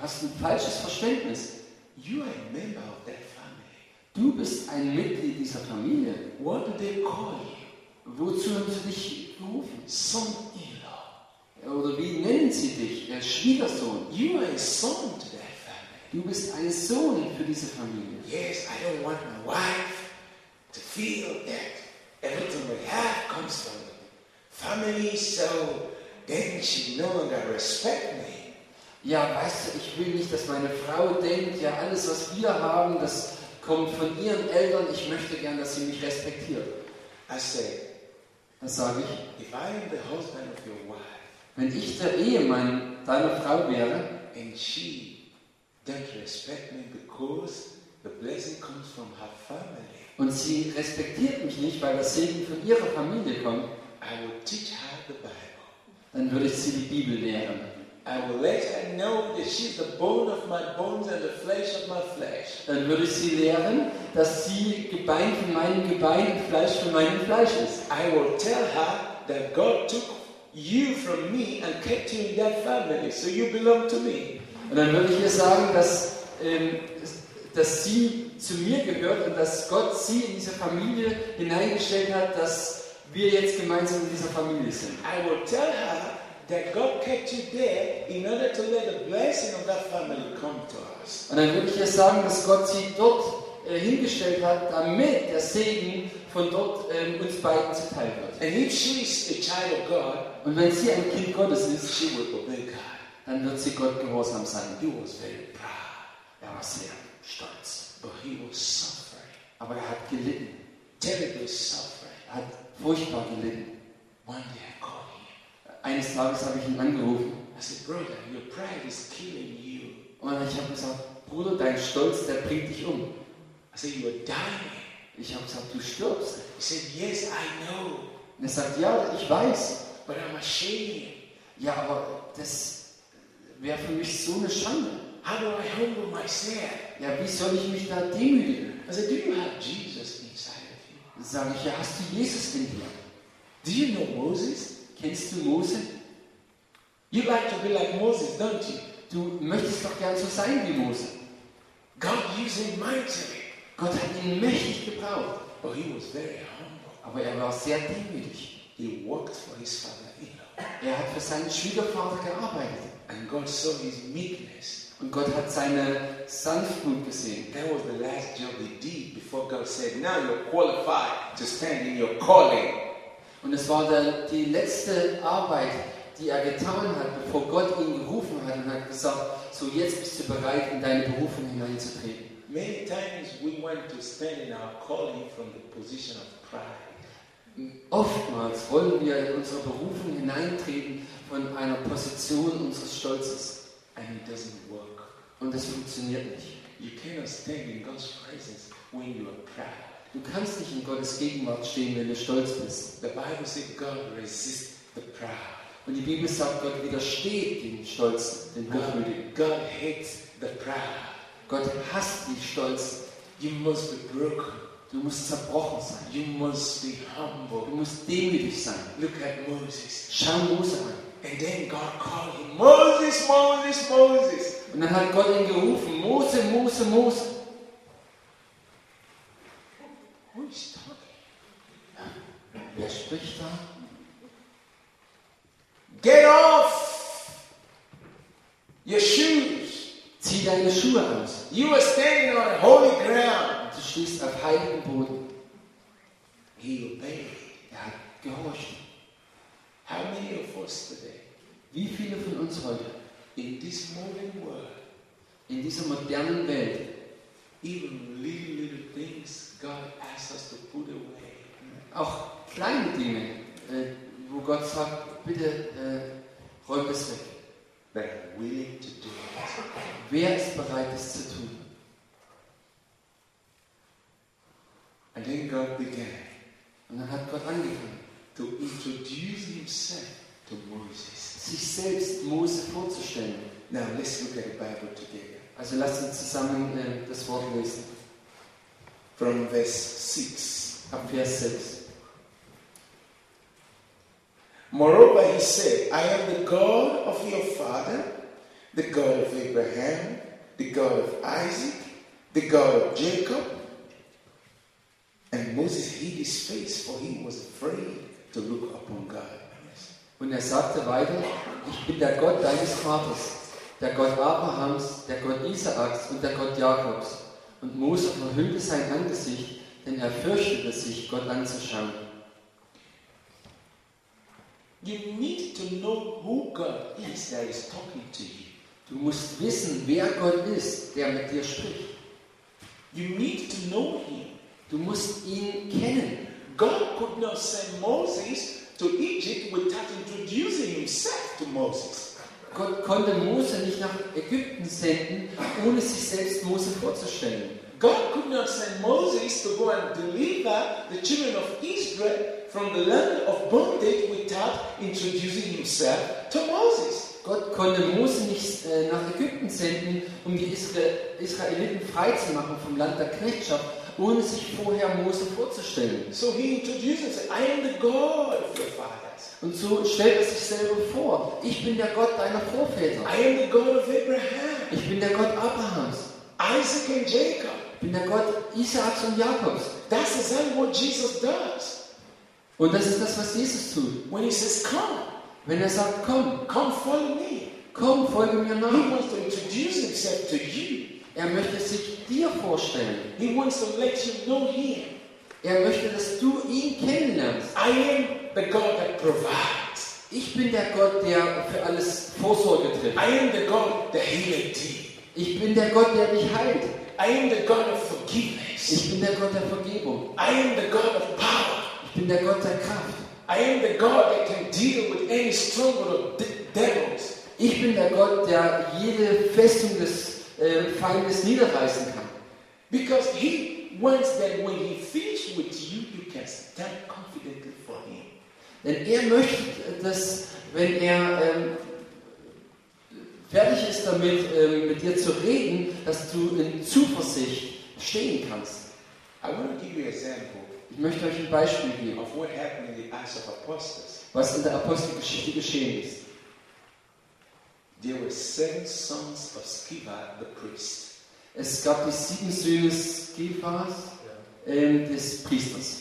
Speaker 2: hast ein falsches Verständnis.
Speaker 1: You are a member of that family.
Speaker 2: Du bist ein Mitglied dieser Familie.
Speaker 1: What do they call you?
Speaker 2: Wozu haben sie dich gerufen?
Speaker 1: Son-in-law.
Speaker 2: Oder wie nennen sie dich? Der Schwiegersohn.
Speaker 1: You are a son to that family.
Speaker 2: Du bist ein Sohn für diese Familie.
Speaker 1: Yes, I don't want my wife to feel that everything we have comes from the family, so then she no longer respect me.
Speaker 2: Ja, weißt du, ich will nicht, dass meine Frau denkt, ja, alles, was wir haben, das kommt von ihren Eltern. Ich möchte gern, dass sie mich respektiert.
Speaker 1: I say,
Speaker 2: Das sage ich.
Speaker 1: if I am the husband of your wife,
Speaker 2: Wenn ich der Ehemann deiner Frau wäre
Speaker 1: and she don't respect me because the blessing comes from her family,
Speaker 2: und sie respektiert mich nicht, weil das Segen von ihrer Familie kommt,
Speaker 1: I will teach her the Bible.
Speaker 2: dann würde ich sie die Bibel lehren.
Speaker 1: I will let her know that she's the bone of my bones and the flesh of my flesh.
Speaker 2: Dann würde ich sie lehren, dass sie Gebein von meinem Gebein und Fleisch von meinem Fleisch ist.
Speaker 1: I will tell her that God took you from me and kept you in that family, so you belong to me.
Speaker 2: Und dann würde ich ihr sagen, dass, ähm, dass sie zu mir gehört und dass Gott sie in diese Familie hineingestellt hat, dass wir jetzt gemeinsam in dieser Familie sind.
Speaker 1: I will tell her that God kept you there in order to let the blessing of that family come to us.
Speaker 2: Und dann würde ich ihr sagen, dass Gott sie dort äh, hingestellt hat, damit der Segen von dort ähm, uns beiden zuteil wird.
Speaker 1: And if she is a child of God,
Speaker 2: Und wenn sie ein Kind Gottes ist,
Speaker 1: she will obey God.
Speaker 2: dann wird sie Gott gehorsam sein.
Speaker 1: He was very proud,
Speaker 2: Er war sehr stolz.
Speaker 1: but he was suffering,
Speaker 2: Aber er hat gelitten.
Speaker 1: terribly suffering.
Speaker 2: Er hat furchtbar gelitten.
Speaker 1: One day I called him.
Speaker 2: Eines Tages habe ich ihn angerufen
Speaker 1: I said, brother, your pride is killing you.
Speaker 2: und ich habe gesagt, Bruder, dein Stolz, der bringt dich um.
Speaker 1: I said, you are dying.
Speaker 2: Ich habe gesagt, du stirbst.
Speaker 1: He said, yes, I know,
Speaker 2: Und er sagt, ja, ich weiß.
Speaker 1: but I'm ashamed.
Speaker 2: Ja, aber das wäre für mich so eine Schande.
Speaker 1: How do I humble myself?
Speaker 2: Ja, wie soll ich mich da demütigen?
Speaker 1: I said, do you have Jesus inside of you?
Speaker 2: Dann sage ich, ja, hast du Jesus in dir?
Speaker 1: Do you know Moses?
Speaker 2: Kennst du Mose?
Speaker 1: You like to be like Moses, don't you?
Speaker 2: Du möchtest doch gern so sein wie Mose.
Speaker 1: God used him mightily,
Speaker 2: Gott hat ihn mächtig gebraucht.
Speaker 1: but he was very humble.
Speaker 2: Aber er war sehr demütig.
Speaker 1: He worked for his father-in-law,
Speaker 2: Er hat für seinen Schwiegervater gearbeitet.
Speaker 1: and God saw his meekness.
Speaker 2: Und Gott hat seine Sanftmut gesehen.
Speaker 1: That was the last job he did before God said, now you're qualified to stand in your calling.
Speaker 2: Und es war der, die letzte Arbeit, die er getan hat, bevor Gott ihn gerufen hat und hat gesagt, so jetzt bist du bereit, in deine Berufung hineinzutreten.
Speaker 1: Many times we want to stand in our calling from the position of pride.
Speaker 2: Oftmals wollen wir in unsere Berufung hineintreten von einer Position unseres Stolzes.
Speaker 1: And it doesn't work.
Speaker 2: Und das funktioniert nicht.
Speaker 1: You cannot stand in God's presence when you are proud.
Speaker 2: Du kannst nicht in Gottes Gegenwart stehen, wenn du stolz bist.
Speaker 1: The Bible says God resists the proud.
Speaker 2: Und die Bibel sagt, Gott widersteht den Stolzen, den Hochmütigen.
Speaker 1: God, God hates the proud.
Speaker 2: Gott hasst die Stolzen.
Speaker 1: You must be broken.
Speaker 2: Du musst zerbrochen sein.
Speaker 1: You must be
Speaker 2: Du
Speaker 1: humble.
Speaker 2: musst demütig sein.
Speaker 1: Look at Moses.
Speaker 2: Schau Mose an.
Speaker 1: And then God called him, Moses, Moses, Moses.
Speaker 2: Und dann hat Gott ihn gerufen, Mose, Mose, Mose.
Speaker 1: Who is talking?
Speaker 2: Wer spricht da?
Speaker 1: Get off your shoes.
Speaker 2: Zieh deine Schuhe aus.
Speaker 1: You are standing on holy ground.
Speaker 2: Du stehst auf heiligem Boden.
Speaker 1: He obeyed.
Speaker 2: Er hat gehorcht.
Speaker 1: How many of us today,
Speaker 2: Wie viele von uns heute
Speaker 1: in this modern world,
Speaker 2: in dieser modernen Welt,
Speaker 1: even little, little things God asks us to put away,
Speaker 2: auch kleine Dinge, äh, wo Gott sagt, bitte äh, räum es weg.
Speaker 1: that are willing to do it?
Speaker 2: Wer ist bereit, das zu tun?
Speaker 1: And then God began
Speaker 2: Und dann hat Gott angefangen,
Speaker 1: to introduce himself to Moses.
Speaker 2: sich selbst Mose vorzustellen.
Speaker 1: Now let's look at the Bible together.
Speaker 2: Also lasst uns zusammen äh, das Wort lesen.
Speaker 1: From verse six.
Speaker 2: Ab Vers sechs.
Speaker 1: Moreover, he said, I am the God of your father, the God of Abraham, the God of Isaac, the God of Jacob. And Moses hid his face, for he was afraid to look upon God.
Speaker 2: Und er sagte weiter, ich bin der Gott deines Vaters, der Gott Abrahams, der Gott Isaaks und der Gott Jakobs. Und Mose verhüllte sein Angesicht, denn er fürchtete sich, Gott anzuschauen.
Speaker 1: You need to know who God is that is talking to you.
Speaker 2: Du musst wissen, wer Gott ist, der mit dir spricht.
Speaker 1: You need to know him.
Speaker 2: Du musst ihn kennen.
Speaker 1: God could not send Moses to Egypt without introducing himself to Moses.
Speaker 2: Gott konnte Mose nicht nach Ägypten senden, ohne sich selbst Mose vorzustellen.
Speaker 1: God could not send Moses to go and deliver the children of Israel from the land of bondage without introducing himself to Moses.
Speaker 2: Gott konnte Mose nicht äh, nach Ägypten senden, um die Isra- Israeliten freizumachen vom Land der Knechtschaft, ohne sich vorher Mose vorzustellen.
Speaker 1: So he introduced and said, I am the God of your fathers.
Speaker 2: Und so stellt er sich selber vor. Ich bin der Gott deiner Vorväter.
Speaker 1: I am the God of Abraham,
Speaker 2: Ich bin der Gott Abrahams.
Speaker 1: Isaac and Jacob.
Speaker 2: Ich bin der Gott Isaaks und Jakobs.
Speaker 1: That's exactly what Jesus does.
Speaker 2: Und das ist das, was Jesus tut.
Speaker 1: When he says, come,
Speaker 2: Wenn er sagt, komm,
Speaker 1: come follow me.
Speaker 2: komm, folge mir
Speaker 1: He
Speaker 2: nach.
Speaker 1: wants to introduce himself to you.
Speaker 2: Er möchte sich dir vorstellen.
Speaker 1: He wants to let you know him.
Speaker 2: Er möchte, dass du ihn kennenlernst.
Speaker 1: I am the God that provides.
Speaker 2: Ich bin der Gott, der für alles Vorsorge trifft.
Speaker 1: I am the God that healeth thee.
Speaker 2: Ich bin der Gott, der dich heilt.
Speaker 1: I am the God of forgiveness.
Speaker 2: Ich bin der Gott der Vergebung.
Speaker 1: I am the God of power.
Speaker 2: Ich bin der Gott der Kraft.
Speaker 1: I am the God that can deal with any stronghold of de- devils.
Speaker 2: Ich bin der Gott, der jede Festung des äh, Feindes niederreißen kann.
Speaker 1: Because he wants that when he finishes with you, you can stand confidently for him.
Speaker 2: Denn er möchte, dass, wenn er ähm, fertig ist damit, ähm, mit dir zu reden, dass du in Zuversicht stehen kannst.
Speaker 1: I want to give you an example
Speaker 2: Ich möchte euch ein Beispiel geben,
Speaker 1: of what happened in the Acts of Apostles.
Speaker 2: was in der Apostelgeschichte geschehen ist.
Speaker 1: There were seven sons of Sceva, the priest.
Speaker 2: Es gab die sieben Söhne Skephas, ähm, des Priesters.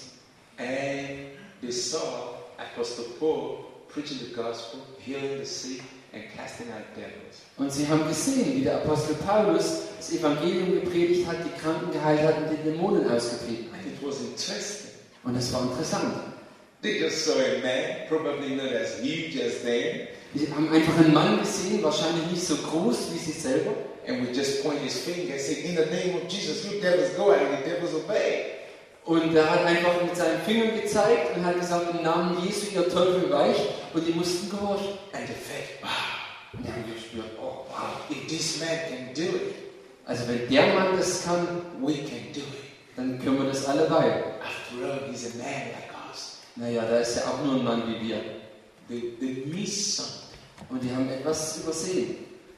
Speaker 1: And they saw Apostle Paul preaching the gospel, healing the sick, and casting out devils.
Speaker 2: Und sie haben gesehen, wie der Apostel Paulus das Evangelium gepredigt hat, die Kranken geheilt hat und die Dämonen ausgetrieben hat.
Speaker 1: And it was interesting.
Speaker 2: Und es war interessant.
Speaker 1: They just saw a man, probably not as huge as them,
Speaker 2: Sie haben einfach einen Mann gesehen, wahrscheinlich nicht so groß wie sie selber.
Speaker 1: and we just point his finger and say, in the name of Jesus, you devils go out, and the devils obey.
Speaker 2: Und er hat einfach mit seinen Fingern gezeigt und hat gesagt, im Namen Jesu, ihr Teufel weicht. Und die mussten gehorchen.
Speaker 1: And they felt, wow,
Speaker 2: Und die haben gespürt, oh wow.
Speaker 1: if this man can do it,
Speaker 2: Also wenn der Mann das kann,
Speaker 1: we can do it.
Speaker 2: dann können wir das alle beide.
Speaker 1: After all, he's a man like us.
Speaker 2: Naja, da ist ja auch nur ein Mann wie wir.
Speaker 1: They, they missed something.
Speaker 2: Und die haben etwas übersehen.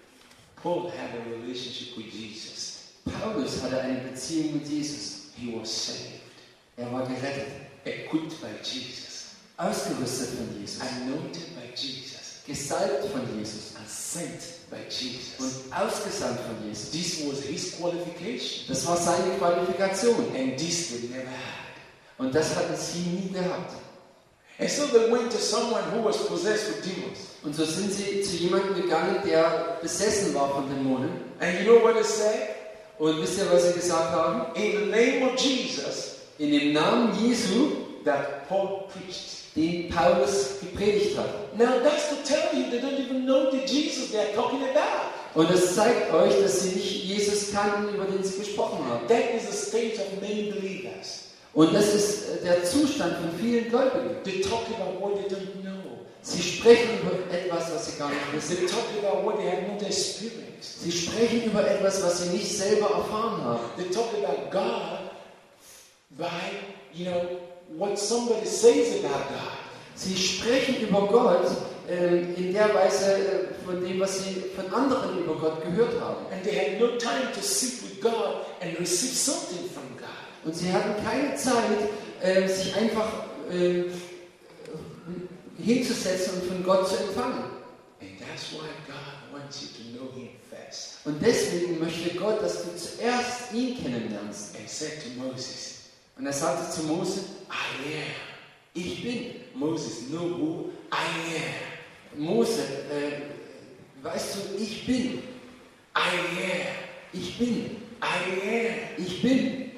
Speaker 1: Paul had a relationship with Jesus.
Speaker 2: Paulus hatte eine Beziehung mit Jesus.
Speaker 1: He was saved,
Speaker 2: Er war gerettet.
Speaker 1: equipped by Jesus,
Speaker 2: Ausgerüstet von Jesus.
Speaker 1: anointed by Jesus,
Speaker 2: Gesalbt von Jesus.
Speaker 1: and sent by Jesus.
Speaker 2: Und ausgesandt von Jesus.
Speaker 1: This was his qualification,
Speaker 2: Das war seine Qualifikation.
Speaker 1: and this they never had.
Speaker 2: Und das hatten sie nie gehabt.
Speaker 1: And so they went to someone who was possessed with demons.
Speaker 2: Und so sind sie zu jemandem gegangen, der besessen war von Dämonen.
Speaker 1: And you know what they said?
Speaker 2: Und wisst ihr, was sie gesagt haben?
Speaker 1: In the name of Jesus,
Speaker 2: In dem Namen Jesu,
Speaker 1: that Paul preached.
Speaker 2: den Paulus gepredigt hat.
Speaker 1: Now that's to tell you they don't even know the Jesus they're talking about.
Speaker 2: Und das zeigt euch, dass sie nicht Jesus kannten, über den sie gesprochen haben.
Speaker 1: That is the state of many believers.
Speaker 2: Und das ist der Zustand von vielen Gläubigen.
Speaker 1: They talk about what they don't know.
Speaker 2: Sie sprechen über etwas, was sie gar nicht wissen.
Speaker 1: They talk about what they have not experienced.
Speaker 2: Sie sprechen über etwas, was sie nicht selber erfahren haben.
Speaker 1: They talk about God by, you know, what somebody says about God.
Speaker 2: Sie sprechen über Gott ähm, in der Weise äh, von dem, was sie von anderen über Gott gehört haben.
Speaker 1: And they had no time to sit with God and receive something from God.
Speaker 2: Und sie hatten keine Zeit, äh, sich einfach äh, hinzusetzen und von Gott zu empfangen.
Speaker 1: And that's why God wants you to know Him
Speaker 2: Und deswegen möchte Gott, dass du zuerst ihn kennenlernst.
Speaker 1: And said to Moses,
Speaker 2: Und er sagte zu Mose,
Speaker 1: I am.
Speaker 2: ich bin.
Speaker 1: Moses knew who I am.
Speaker 2: Mose, äh, weißt du, ich bin.
Speaker 1: I am.
Speaker 2: Ich bin.
Speaker 1: I am.
Speaker 2: Ich bin.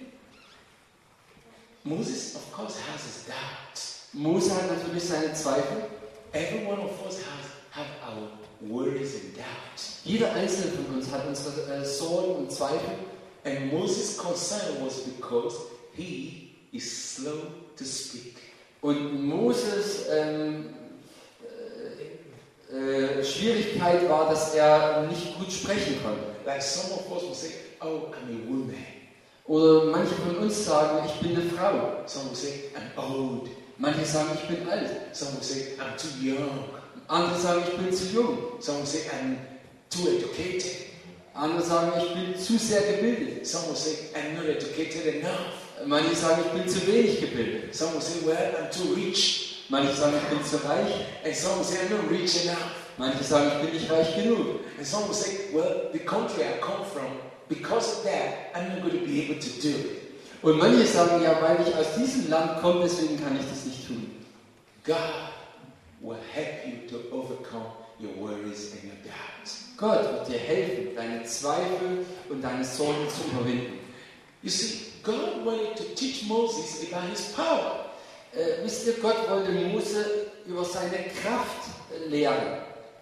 Speaker 1: Moses, of course, has his doubts.
Speaker 2: Mose hat natürlich seine Zweifel.
Speaker 1: Every one of us has have our worries and doubts.
Speaker 2: Jeder einzelne von uns hat unsere äh, Sorgen und Zweifel.
Speaker 1: And Moses' concern was because he is slow to speak.
Speaker 2: Und Moses ähm, äh, äh, Schwierigkeit war, dass er nicht gut sprechen konnte.
Speaker 1: Like some of us will say, oh, I'm a woman.
Speaker 2: Oder manche von uns sagen, ich bin eine Frau.
Speaker 1: Some will say, I'm old.
Speaker 2: Manche sagen, ich bin alt.
Speaker 1: Some will say, I'm too young.
Speaker 2: Andere sagen, ich bin zu jung.
Speaker 1: Some will say, I'm too educated.
Speaker 2: Andere sagen, ich bin zu sehr gebildet.
Speaker 1: Some will say, I'm not educated enough.
Speaker 2: Manche sagen, ich bin zu wenig gebildet.
Speaker 1: Some will say, well, I'm too rich.
Speaker 2: Manche sagen, ich bin zu reich.
Speaker 1: And some will say, I'm not rich enough.
Speaker 2: Manche sagen, ich bin nicht reich genug.
Speaker 1: And some will say, well, the country I come from, because of that, I'm not going to be able to do it.
Speaker 2: Und manche sagen, ja, weil ich aus diesem Land komme, deswegen kann ich das nicht tun.
Speaker 1: God will help you to overcome your worries and your doubts.
Speaker 2: Gott wird dir helfen, deine Zweifel und deine Sorgen zu überwinden.
Speaker 1: You see, God wanted to teach Moses about his power.
Speaker 2: Äh, wisst ihr, Gott wollte Mose über seine Kraft äh, lehren.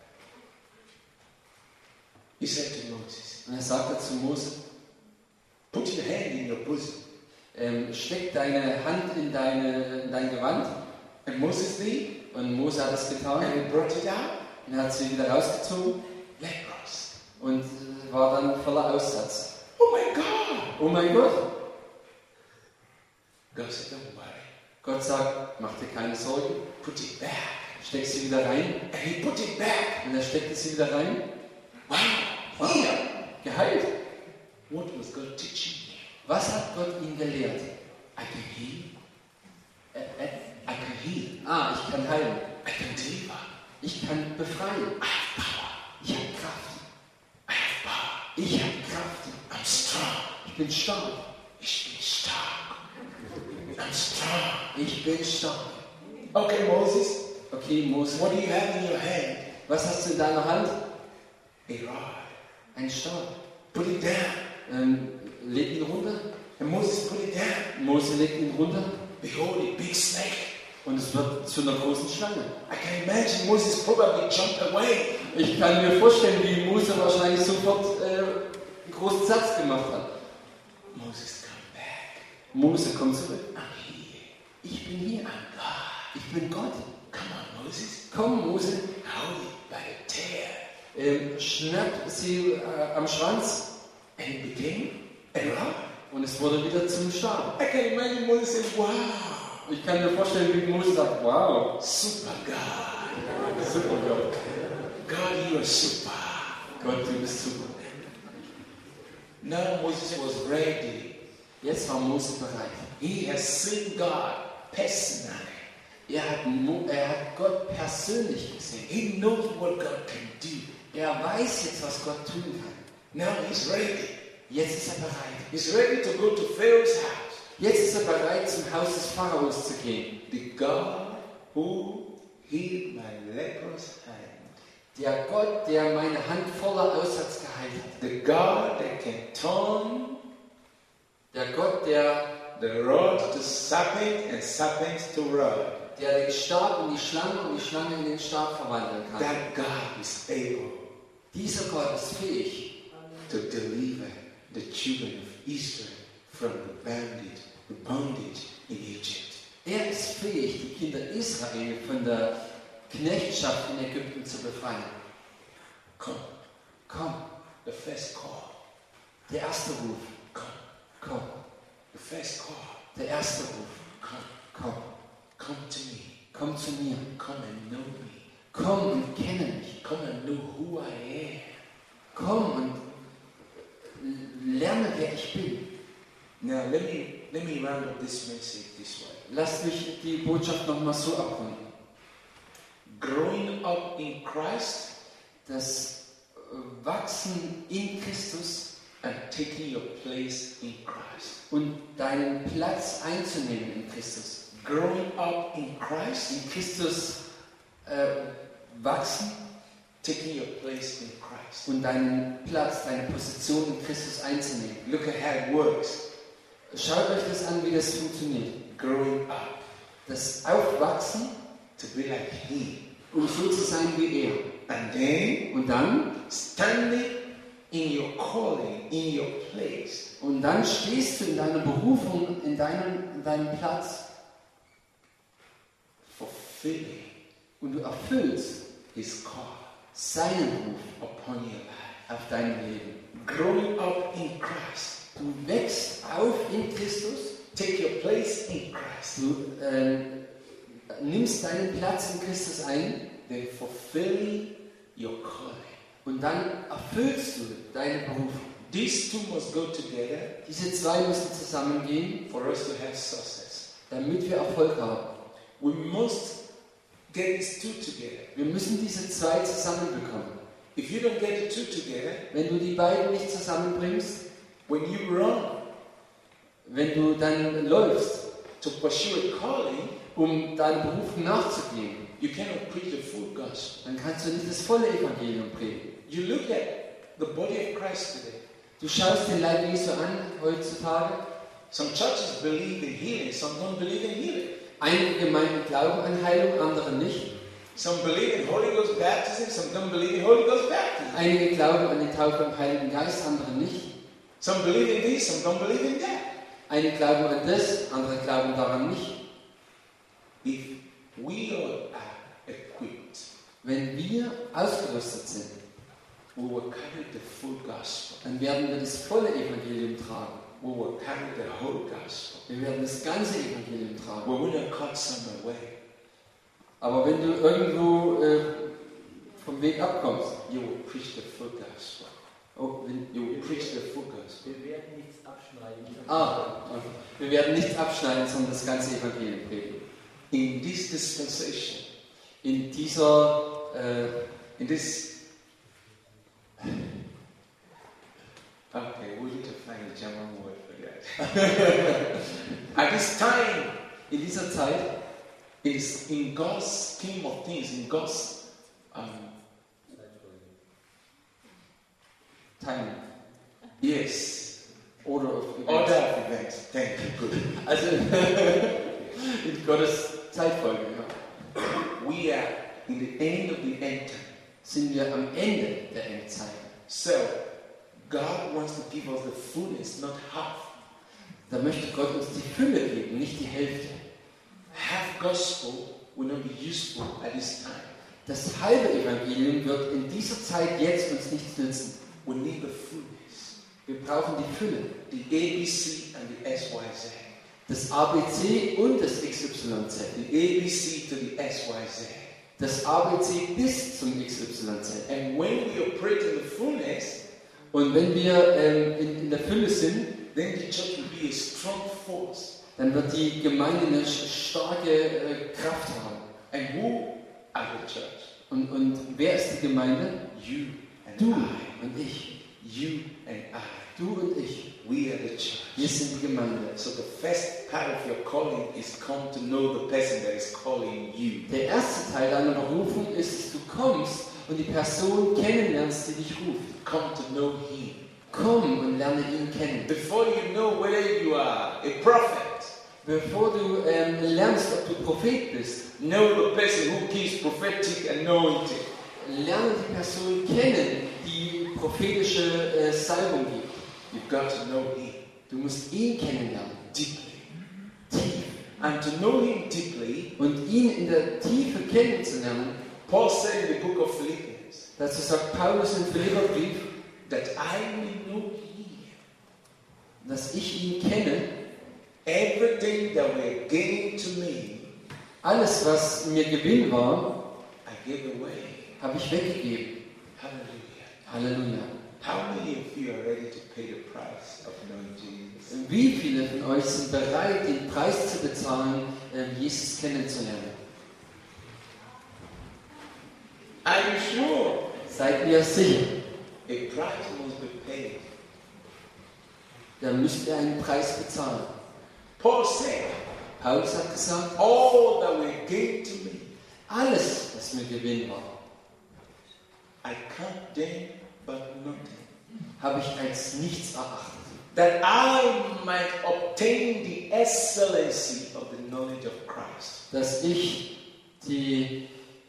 Speaker 1: He said to Moses,
Speaker 2: Und er sagte zu Mose,
Speaker 1: put your hand in your bosom.
Speaker 2: ähm, steck deine Hand in, deine, in dein Gewand.
Speaker 1: And Moses did,
Speaker 2: Und Mose hat das getan.
Speaker 1: and he brought it out,
Speaker 2: Und er hat sie wieder rausgezogen
Speaker 1: leprous.
Speaker 2: und äh, war dann voller Aussatz.
Speaker 1: Oh my God!
Speaker 2: Oh mein Gott!
Speaker 1: God said, don't worry.
Speaker 2: Gott sagt, mach dir keine Sorgen,
Speaker 1: Put it back.
Speaker 2: steck sie wieder rein.
Speaker 1: And he put it back.
Speaker 2: Und er steckte sie wieder rein.
Speaker 1: Wow!
Speaker 2: Wow.
Speaker 1: Here.
Speaker 2: Geheilt.
Speaker 1: What was God teaching him?
Speaker 2: Was hat Gott ihn gelehrt?
Speaker 1: I can heal.
Speaker 2: Äh, äh,
Speaker 1: I can heal.
Speaker 2: ah, ich kann heilen.
Speaker 1: I can deliver.
Speaker 2: Ich kann befreien.
Speaker 1: I have power.
Speaker 2: Ich habe Kraft.
Speaker 1: I have power.
Speaker 2: Ich habe Kraft.
Speaker 1: I'm strong.
Speaker 2: Ich bin stark.
Speaker 1: Ich bin stark. I'm strong.
Speaker 2: Ich bin stark.
Speaker 1: Okay, Moses,
Speaker 2: Okay, Mose,
Speaker 1: what do you have in your hand?
Speaker 2: was hast du in deiner Hand?
Speaker 1: A rod.
Speaker 2: Ein Stab.
Speaker 1: Put it down.
Speaker 2: Ähm, leg ihn runter.
Speaker 1: And Moses put it down.
Speaker 2: Mose legt ihn runter
Speaker 1: Behold, a big snake.
Speaker 2: und es wird zu einer großen Schlange.
Speaker 1: I can imagine Moses probably jumped away.
Speaker 2: Ich kann mir vorstellen, wie Mose wahrscheinlich sofort äh, einen großen Satz gemacht hat.
Speaker 1: Moses, come back.
Speaker 2: Mose, komm zurück.
Speaker 1: I'm here.
Speaker 2: Ich bin hier.
Speaker 1: I'm God.
Speaker 2: Ich bin Gott.
Speaker 1: Come on, Moses.
Speaker 2: Komm, Mose.
Speaker 1: Hold it by the tail.
Speaker 2: Ähm, schnapp sie äh, am Schwanz
Speaker 1: And it became a rod.
Speaker 2: und es wurde wieder zum Stab.
Speaker 1: I can imagine Moses saying, wow,
Speaker 2: Ich kann mir vorstellen, wie Mose sagt, wow,
Speaker 1: super God.
Speaker 2: super Gott.
Speaker 1: God, you are super.
Speaker 2: Gott, du bist super.
Speaker 1: Now Moses was ready.
Speaker 2: Jetzt war Mose bereit.
Speaker 1: He has seen God personally.
Speaker 2: Er hat, Mo, er hat Gott persönlich gesehen.
Speaker 1: He knows what God can do.
Speaker 2: Er weiß jetzt, was Gott tun kann.
Speaker 1: Now he's ready.
Speaker 2: Jetzt ist er bereit.
Speaker 1: He's ready to go to Pharaoh's house.
Speaker 2: Jetzt ist er bereit, zum Haus des Pharaos zu gehen.
Speaker 1: The God who healed my leprous hand.
Speaker 2: Der Gott, der meine Hand voller Aussatz geheilt hat.
Speaker 1: The God that can turn
Speaker 2: Der Gott, der,
Speaker 1: the rod to serpent and serpent to rod.
Speaker 2: der den Stab in die Schlange und die Schlange in den Stab verwandeln kann.
Speaker 1: That God is able
Speaker 2: Dieser Gott ist fähig,
Speaker 1: to deliver the children of Israel from the bondage, the bondage in Egypt.
Speaker 2: er ist fähig, die Kinder Israel von der Knechtschaft in Ägypten zu befreien.
Speaker 1: Come,
Speaker 2: Komm,
Speaker 1: the first call.
Speaker 2: der erste Ruf.
Speaker 1: Come,
Speaker 2: Komm,
Speaker 1: the first call.
Speaker 2: der erste Ruf.
Speaker 1: Come,
Speaker 2: Komm,
Speaker 1: come to me.
Speaker 2: komm zu mir.
Speaker 1: Come and know me.
Speaker 2: Komm und kenne mich.
Speaker 1: Come and know who I am.
Speaker 2: Komm und lerne, wer ich bin.
Speaker 1: Now let me let me round up this message this way.
Speaker 2: Lass mich die Botschaft nochmal so abrunden.
Speaker 1: Growing up in Christ
Speaker 2: Das wachsen in Christus
Speaker 1: and taking your place in Christ.
Speaker 2: und deinen Platz einzunehmen in Christus.
Speaker 1: Growing up in Christ,
Speaker 2: In Christus äh, wachsen
Speaker 1: taking your place in Christ.
Speaker 2: und deinen Platz, deine Position in Christus einzunehmen.
Speaker 1: Look at how it works.
Speaker 2: Schaut euch das an, wie das funktioniert.
Speaker 1: Growing up
Speaker 2: Das Aufwachsen,
Speaker 1: to be like Him.
Speaker 2: um so zu sein wie er.
Speaker 1: And then
Speaker 2: Und dann,
Speaker 1: standing in your calling, in your place.
Speaker 2: und dann stehst du in deiner Berufung, in deinem, in deinem Platz
Speaker 1: Fulfilling
Speaker 2: und du erfüllst
Speaker 1: His call
Speaker 2: seinen Ruf
Speaker 1: upon your life.
Speaker 2: auf deinem Leben.
Speaker 1: Growing up in Christ.
Speaker 2: Du wächst auf in Christus,
Speaker 1: Take your place in Christ.
Speaker 2: du äh, nimmst deinen Platz in Christus ein
Speaker 1: Then fulfilling your calling.
Speaker 2: und dann erfüllst du deine Berufung.
Speaker 1: These two must go together
Speaker 2: Diese zwei müssen zusammengehen,
Speaker 1: for us to have success.
Speaker 2: damit wir Erfolg haben.
Speaker 1: We must get these two together.
Speaker 2: Wir müssen diese zwei zusammenbekommen.
Speaker 1: If you don't get the two together,
Speaker 2: Wenn du die beiden nicht zusammenbringst,
Speaker 1: when you run
Speaker 2: wenn du dann läufst,
Speaker 1: to pursue a calling,
Speaker 2: um deinem Beruf nachzugehen,
Speaker 1: you cannot preach the full gospel.
Speaker 2: dann kannst du nicht das volle Evangelium predigen.
Speaker 1: You look at the body of Christ today.
Speaker 2: Du schaust den Leib Jesu an heutzutage.
Speaker 1: Some churches believe in healing, some don't believe in healing.
Speaker 2: Einige Gemeinden glauben an Heilung, andere nicht.
Speaker 1: Some believe in Holy Ghost baptism, some don't believe in Holy Ghost baptism.
Speaker 2: Einige glauben an die Taufe im Heiligen Geist, andere nicht.
Speaker 1: Some believe in this, some don't believe in that.
Speaker 2: Einige glauben an das, andere glauben daran nicht.
Speaker 1: If we all are equipped,
Speaker 2: Wenn wir ausgerüstet sind,
Speaker 1: we will carry the full gospel.
Speaker 2: dann werden wir das volle Evangelium tragen.
Speaker 1: We will carry the whole gospel.
Speaker 2: Wir werden das ganze Evangelium tragen.
Speaker 1: We will not cut some away.
Speaker 2: Aber wenn du irgendwo äh, vom Weg abkommst,
Speaker 1: You will preach the full gospel.
Speaker 2: oh, wenn,
Speaker 1: You will preach the full gospel.
Speaker 3: Wir werden nichts abschneiden.
Speaker 2: ah, wir werden nicht abschneiden, sondern das ganze Evangelium predigen.
Speaker 1: In this dispensation,
Speaker 2: In dieser, äh,
Speaker 1: in this, okay, we need to find a German word for that. At this time,
Speaker 2: in dieser Zeit,
Speaker 1: it is in God's scheme of things, in God's um,
Speaker 2: Timing,
Speaker 1: yes,
Speaker 2: Order of Events.
Speaker 1: order of events. Thank you. Good.
Speaker 2: Also in Gottes Zeitfolge, ja.
Speaker 1: We are in the end of the end time.
Speaker 2: Sind wir am Ende der Endzeit.
Speaker 1: So, God wants to give us the fullness, not half.
Speaker 2: Da möchte Gott uns die Fülle geben, nicht die Hälfte.
Speaker 1: Half gospel will not be useful at this time.
Speaker 2: Das halbe Evangelium wird in dieser Zeit jetzt uns nichts nützen.
Speaker 1: We need the fullness.
Speaker 2: Wir brauchen die Fülle.
Speaker 1: The A B C and the S Y Z.
Speaker 2: Das A B C und das X Y Z.
Speaker 1: The A B C to the S Y Z.
Speaker 2: Das A B C bis zum X Y Z.
Speaker 1: And when we operate in the fullness,
Speaker 2: Und wenn wir ähm, in, in der Fülle sind,
Speaker 1: then the church will be a strong force.
Speaker 2: dann wird die Gemeinde eine starke äh, Kraft haben.
Speaker 1: And who are the church?
Speaker 2: Und, und wer ist die Gemeinde?
Speaker 1: You and
Speaker 2: Du
Speaker 1: I.
Speaker 2: und ich.
Speaker 1: You and I.
Speaker 2: Du und ich.
Speaker 1: We are the church.
Speaker 2: Wir sind die Gemeinde.
Speaker 1: So the first part of your calling is come to know the person that is calling you.
Speaker 2: Der erste Teil deiner Berufung ist, dass du kommst und die Person kennenlernst, die dich ruft.
Speaker 1: Come to know him.
Speaker 2: Komm und lerne ihn kennen.
Speaker 1: Before you know whether you are a prophet,
Speaker 2: Bevor du ähm, lernst, ob du Prophet bist,
Speaker 1: know the person who gives prophetic anointing.
Speaker 2: lerne die Person kennen, die prophetische äh, Salbung gibt.
Speaker 1: You've got to know him
Speaker 2: Du musst ihn kennenlernen.
Speaker 1: deeply.
Speaker 2: Tief.
Speaker 1: And to know him deeply,
Speaker 2: Und ihn in der Tiefe kennenzulernen,
Speaker 1: Paul said in the book of Philippians,
Speaker 2: dazu sagt Paulus im Philipperbrief,
Speaker 1: that I may know him.
Speaker 2: dass ich ihn kenne.
Speaker 1: Everything that were gain to me,
Speaker 2: Alles, was mir Gewinn war,
Speaker 1: I gave away.
Speaker 2: habe ich weggegeben.
Speaker 1: Hallelujah.
Speaker 2: Halleluja.
Speaker 1: How many of you are ready to pay the price of knowing Jesus?
Speaker 2: Wie viele von euch sind bereit, den Preis zu bezahlen, äh, Jesus kennenzulernen?
Speaker 1: Are you sure?
Speaker 2: Seid ihr sicher?
Speaker 1: a price must be paid.
Speaker 2: Dann müsst ihr einen Preis bezahlen.
Speaker 1: Paul said,
Speaker 2: Paulus hat gesagt,
Speaker 1: all that were gained to me,
Speaker 2: alles, was mir Gewinn war,
Speaker 1: I count them but nothing,
Speaker 2: habe ich als nichts erachtet,
Speaker 1: that I might obtain the excellency of the knowledge of Christ.
Speaker 2: dass ich die,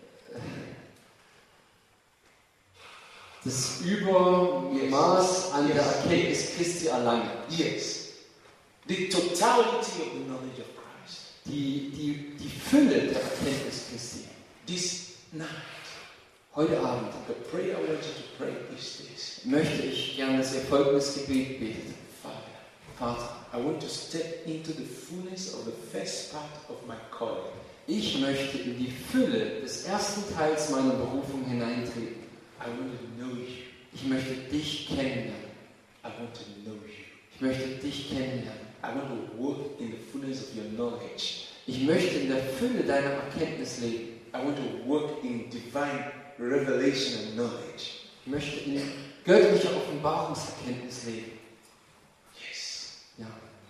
Speaker 2: das Übermaß an der Erkenntnis Christi erlange.
Speaker 1: Yes. The totality of the knowledge of Christ.
Speaker 2: Die, die, die Fülle der Erkenntnis Christi.
Speaker 1: This night,
Speaker 2: Heute Abend
Speaker 1: the prayer I want you to pray is this.
Speaker 2: möchte ich gerne, dass ihr folgendes Gebet betet.
Speaker 1: Father,
Speaker 2: Vater,
Speaker 1: I want to step into the fullness of the first part of my calling.
Speaker 2: ich möchte in die Fülle des ersten Teils meiner Berufung hineintreten.
Speaker 1: I want to know you.
Speaker 2: Ich möchte dich kennenlernen.
Speaker 1: I want to know you.
Speaker 2: Ich möchte dich kennenlernen.
Speaker 1: I want to walk in the fullness of your knowledge.
Speaker 2: Ich möchte in der Fülle deiner Erkenntnis leben.
Speaker 1: I want to work in divine revelation and knowledge.
Speaker 2: Ich möchte in göttlicher Offenbarungserkenntnis leben.
Speaker 1: Yes.
Speaker 2: Ja.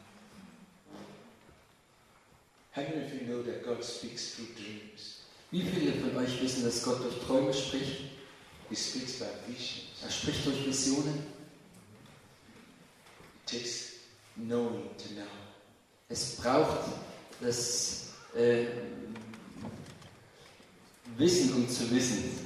Speaker 1: How many of you know that God speaks through dreams?
Speaker 2: Wie viele von euch wissen, dass Gott durch Träume spricht?
Speaker 1: He speaks by visions.
Speaker 2: Er spricht durch Visionen.
Speaker 1: It takes knowing to know.
Speaker 2: Es braucht das äh, Wissen, um zu wissen.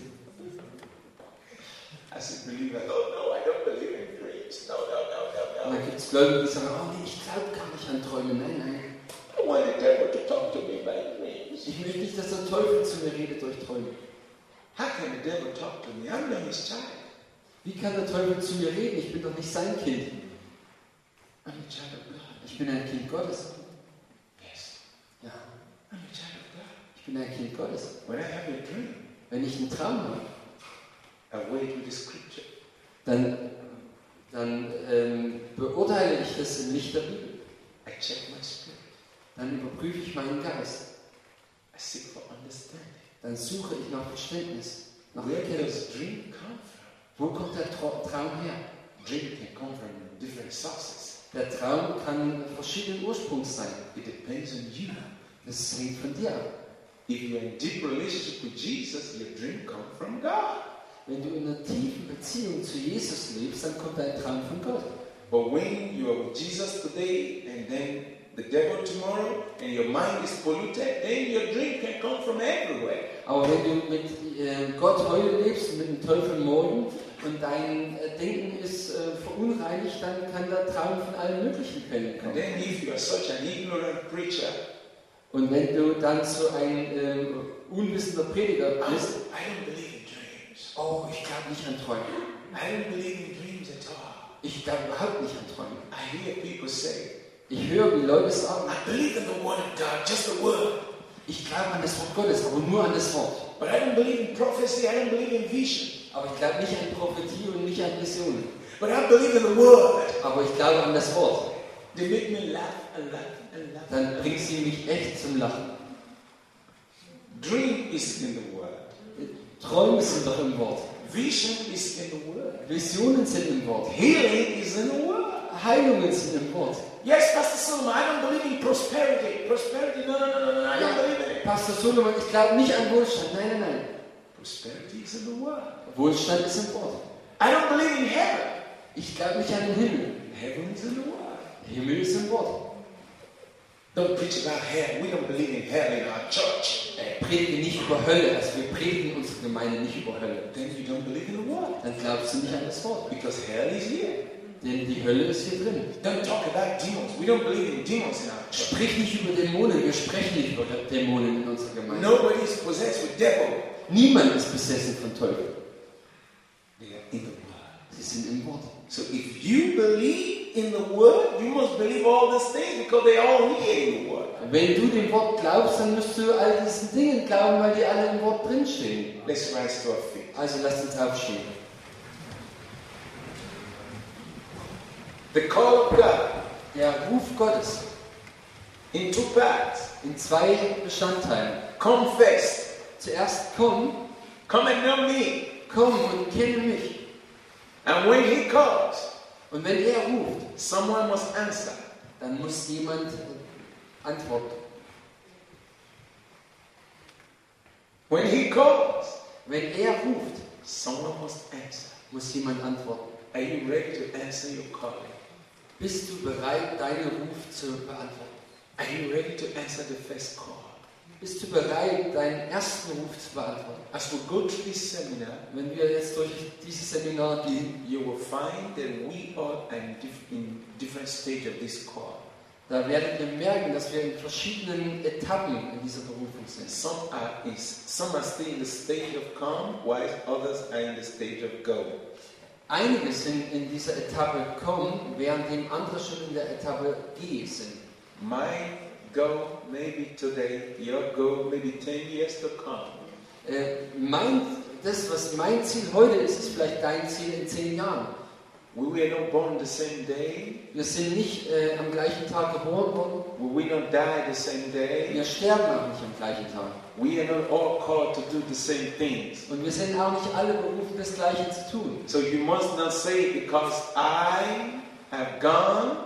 Speaker 1: As a believer, oh no, I don't believe in dreams. No, no, no,
Speaker 2: Und
Speaker 1: no,
Speaker 2: dann
Speaker 1: no.
Speaker 2: gibt es Gläubige, die sagen, oh nee, ich glaube gar nicht an Träume. Nein, nein.
Speaker 1: I want the devil to talk to me by dreams.
Speaker 2: Ich möchte nicht, dass der Teufel zu mir redet durch Träume.
Speaker 1: How can the devil talk to me? I'm not his child.
Speaker 2: Wie kann der Teufel zu mir reden? Ich bin doch nicht sein Kind.
Speaker 1: I'm a child of God.
Speaker 2: Ich bin ein Kind Gottes.
Speaker 1: Yes,
Speaker 2: Ja,
Speaker 1: I'm a child of God.
Speaker 2: ich bin ein Kind Gottes.
Speaker 1: When I have a dream,
Speaker 2: Wenn ich einen Traum habe,
Speaker 1: I wait with the scripture.
Speaker 2: dann, dann ähm, beurteile ich das im Licht der Bibel.
Speaker 1: I check my spirit.
Speaker 2: Dann überprüfe ich meinen Geist.
Speaker 1: I seek for understanding.
Speaker 2: Dann suche ich nach Verständnis, nach
Speaker 1: Where
Speaker 2: Erkenntnis.
Speaker 1: does dream come from?
Speaker 2: Wo kommt der Tra Traum her?
Speaker 1: Dream can come from different sources.
Speaker 2: Der Traum kann verschiedenen Ursprungs sein.
Speaker 1: It depends on you.
Speaker 2: Das hängt von dir ab.
Speaker 1: If you're in deep relationship with Jesus, your dream comes from God.
Speaker 2: Wenn du in einer tiefen Beziehung zu Jesus lebst, dann kommt dein Traum von Gott.
Speaker 1: But when you are with Jesus today and then the devil tomorrow and your mind is polluted, then your dream can come from everywhere.
Speaker 2: Aber wenn du mit äh, Gott heute lebst und mit dem Teufel morgen und dein äh, Denken ist äh, verunreinigt, dann kann der Traum von allen möglichen Quellen
Speaker 1: And
Speaker 2: kommen.
Speaker 1: then if you are such an ignorant preacher,
Speaker 2: Und wenn du dann so ein äh, unwissender Prediger
Speaker 1: oh,
Speaker 2: bist,
Speaker 1: I don't believe in dreams.
Speaker 2: oh, ich glaube nicht an Träume.
Speaker 1: I don't believe in dreams at all.
Speaker 2: Ich glaube überhaupt nicht an Träume.
Speaker 1: I hear people say,
Speaker 2: Ich höre, wie Leute sagen,
Speaker 1: I believe in the word of God, just the word.
Speaker 2: ich glaube an das Wort Gottes, aber nur an das Wort.
Speaker 1: But I don't believe in prophecy, I don't believe in vision.
Speaker 2: Aber ich glaube nicht an Prophetie und nicht an Visionen.
Speaker 1: But I believe in the word.
Speaker 2: Aber ich glaube an das Wort.
Speaker 1: They make me laugh and laugh and laugh.
Speaker 2: Dann bringt sie mich echt zum Lachen.
Speaker 1: Dream is in the word.
Speaker 2: Träume sind doch im Wort.
Speaker 1: Vision is in the word.
Speaker 2: Visionen sind im Wort.
Speaker 1: Healing is in the word.
Speaker 2: Heilungen sind im Wort.
Speaker 1: Yes, Pastor Solomon, I don't believe in prosperity. Prosperity, no, no, no, no, no, I don't believe in it.
Speaker 2: Pastor Solomon, ich glaube nicht an Wohlstand. Nein, nein, nein.
Speaker 1: Prosperity is in the word.
Speaker 2: Wohlstand ist im Wort.
Speaker 1: I don't believe in heaven.
Speaker 2: Ich glaube nicht an den Himmel.
Speaker 1: Heaven is in the word.
Speaker 2: Himmel ist im Wort.
Speaker 1: Don't preach about hell. We don't believe in hell in our church.
Speaker 2: Äh, predige nicht über Hölle. Also wir predigen unsere Gemeinde nicht über Hölle.
Speaker 1: Then you don't believe in the word.
Speaker 2: Dann glaubst du nicht an das Wort.
Speaker 1: Because hell is here.
Speaker 2: Denn die Hölle ist hier drin.
Speaker 1: Don't talk about demons. We don't believe in demons in our church.
Speaker 2: Sprich nicht über Dämonen. Wir sprechen nicht über Dämonen in unserer Gemeinde.
Speaker 1: Nobody is possessed with devil.
Speaker 2: Niemand ist besessen von Teufel.
Speaker 1: They are in the word.
Speaker 2: Sie sind im Wort.
Speaker 1: So if you believe in the word, you must believe all these things because they are all here in the word.
Speaker 2: Wenn du dem Wort glaubst, dann musst du all diesen Dingen glauben, weil die alle im Wort drinstehen.
Speaker 1: Let's rise to our feet.
Speaker 2: Also lasst uns aufstehen.
Speaker 1: The call of God
Speaker 2: Der Ruf Gottes
Speaker 1: in two parts.
Speaker 2: in zwei Bestandteilen.
Speaker 1: Come first.
Speaker 2: Zuerst komm,
Speaker 1: Come and know me.
Speaker 2: komm und kenne mich.
Speaker 1: I And when he calls,
Speaker 2: Und wenn er ruft,
Speaker 1: someone must answer.
Speaker 2: dann muss jemand antworten.
Speaker 1: When he calls,
Speaker 2: Wenn er ruft,
Speaker 1: someone must answer.
Speaker 2: muss jemand antworten.
Speaker 1: Are you ready to answer your calling?
Speaker 2: Bist du bereit, deinen Ruf zu beantworten?
Speaker 1: Are you ready to answer the first call?
Speaker 2: Bist du bereit, deinen ersten Ruf zu beantworten?
Speaker 1: As we go through this seminar,
Speaker 2: Wenn wir jetzt durch dieses Seminar gehen,
Speaker 1: you will find that we are in dif- in different stage of this call.
Speaker 2: da werdet ihr merken, dass wir in verschiedenen Etappen in dieser Berufung sind.
Speaker 1: Some are in, some are still in the stage of come, while others are in the stage of go.
Speaker 2: Einige sind in dieser Etappe kommen, währenddem andere schon in der Etappe G sind.
Speaker 1: My go maybe today, your go maybe ten years to come.
Speaker 2: Äh, mein, das, was mein Ziel heute ist, ist vielleicht dein Ziel in zehn Jahren.
Speaker 1: We were not born the same day.
Speaker 2: Wir sind nicht äh, am gleichen Tag geboren worden.
Speaker 1: We will not die the same day.
Speaker 2: Wir sterben auch nicht am gleichen Tag.
Speaker 1: We are not all called to do the same things.
Speaker 2: Und wir sind auch nicht alle berufen, das Gleiche zu tun.
Speaker 1: So you must not say because I have gone,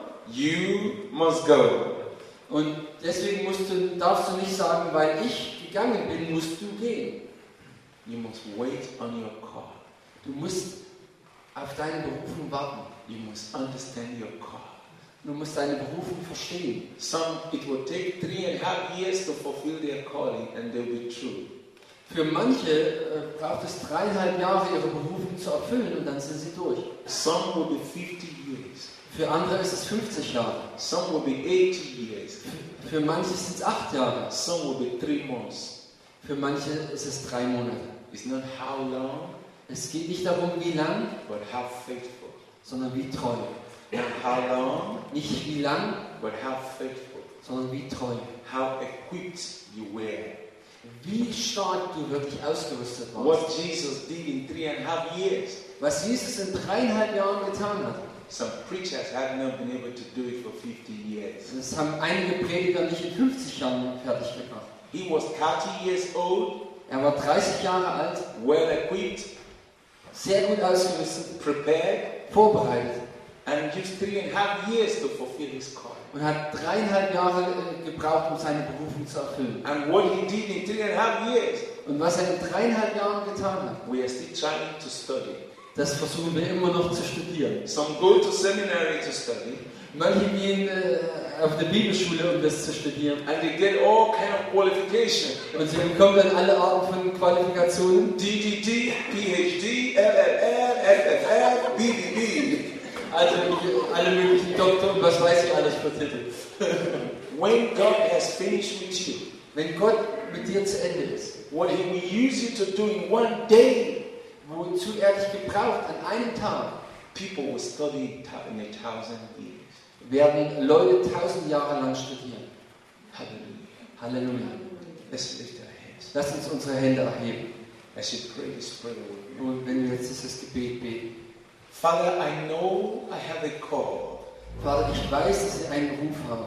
Speaker 1: you must go.
Speaker 2: Und deswegen musst du, darfst du nicht sagen, weil ich gegangen bin, musst du gehen.
Speaker 1: You must wait on your call.
Speaker 2: Du musst auf deine Berufung warten.
Speaker 1: You must understand your call.
Speaker 2: Du musst deine Berufung verstehen.
Speaker 1: Some, it will take three and a half years to fulfill their calling and they'll be true.
Speaker 2: Für manche äh, braucht es dreieinhalb Jahre, ihre Berufung zu erfüllen und dann sind sie durch.
Speaker 1: Some will be fifty years.
Speaker 2: Für andere ist es fünfzig Jahre.
Speaker 1: Some will be eighty years.
Speaker 2: Für, für manche sind es acht Jahre.
Speaker 1: Some will be three months.
Speaker 2: Für manche ist es drei Monate.
Speaker 1: It's not how long,
Speaker 2: Es geht nicht darum, wie lang,
Speaker 1: but how faithful.
Speaker 2: sondern wie treu.
Speaker 1: Not how long,
Speaker 2: Nicht wie lang,
Speaker 1: but how faithful.
Speaker 2: sondern wie treu.
Speaker 1: How equipped you were.
Speaker 2: Wie stark du wirklich ausgerüstet warst.
Speaker 1: What Jesus did in three and a half years.
Speaker 2: Was Jesus in dreieinhalb Jahren getan hat.
Speaker 1: Some preachers have not been able to do it for fifty years.
Speaker 2: Das haben einige Prediger nicht in fünfzig Jahren fertig gebracht.
Speaker 1: He was thirty years old,
Speaker 2: Er war dreißig Jahre alt,
Speaker 1: well equipped,
Speaker 2: sehr gut ausgerüstet,
Speaker 1: prepared,
Speaker 2: vorbereitet
Speaker 1: and used three and a half years to fulfill his call.
Speaker 2: und hat dreieinhalb Jahre äh, gebraucht, um seine Berufung zu erfüllen.
Speaker 1: And what he did in three and a half years,
Speaker 2: Und was er in dreieinhalb Jahren getan hat,
Speaker 1: we are still trying to study.
Speaker 2: das versuchen wir immer noch zu studieren.
Speaker 1: Some go to seminary to study,
Speaker 2: Manche gehen äh, auf eine Bibelschule, um das zu studieren.
Speaker 1: and they get all kind of qualification.
Speaker 2: Und sie bekommen dann alle Arten von Qualifikationen.
Speaker 1: D D T, P H D, L L L, F F F, B B B.
Speaker 2: Also alle möglichen Doktor und was weiß ich alles für Titel.
Speaker 1: When God has finished with you,
Speaker 2: Wenn Gott mit dir zu Ende ist,
Speaker 1: what He will use you to do in one day,
Speaker 2: wozu er dich gebraucht an einem Tag,
Speaker 1: people will study in a thousand years.
Speaker 2: werden Leute tausend Jahre lang studieren.
Speaker 1: Hallelujah.
Speaker 2: Halleluja.
Speaker 1: Let's lift our hands.
Speaker 2: Lass uns unsere Hände erheben.
Speaker 1: As you pray this prayer with me.
Speaker 2: Und wenn wir jetzt dieses Gebet beten.
Speaker 1: Father, I know I have a call.
Speaker 2: Vater, ich weiß, dass ich einen Ruf habe.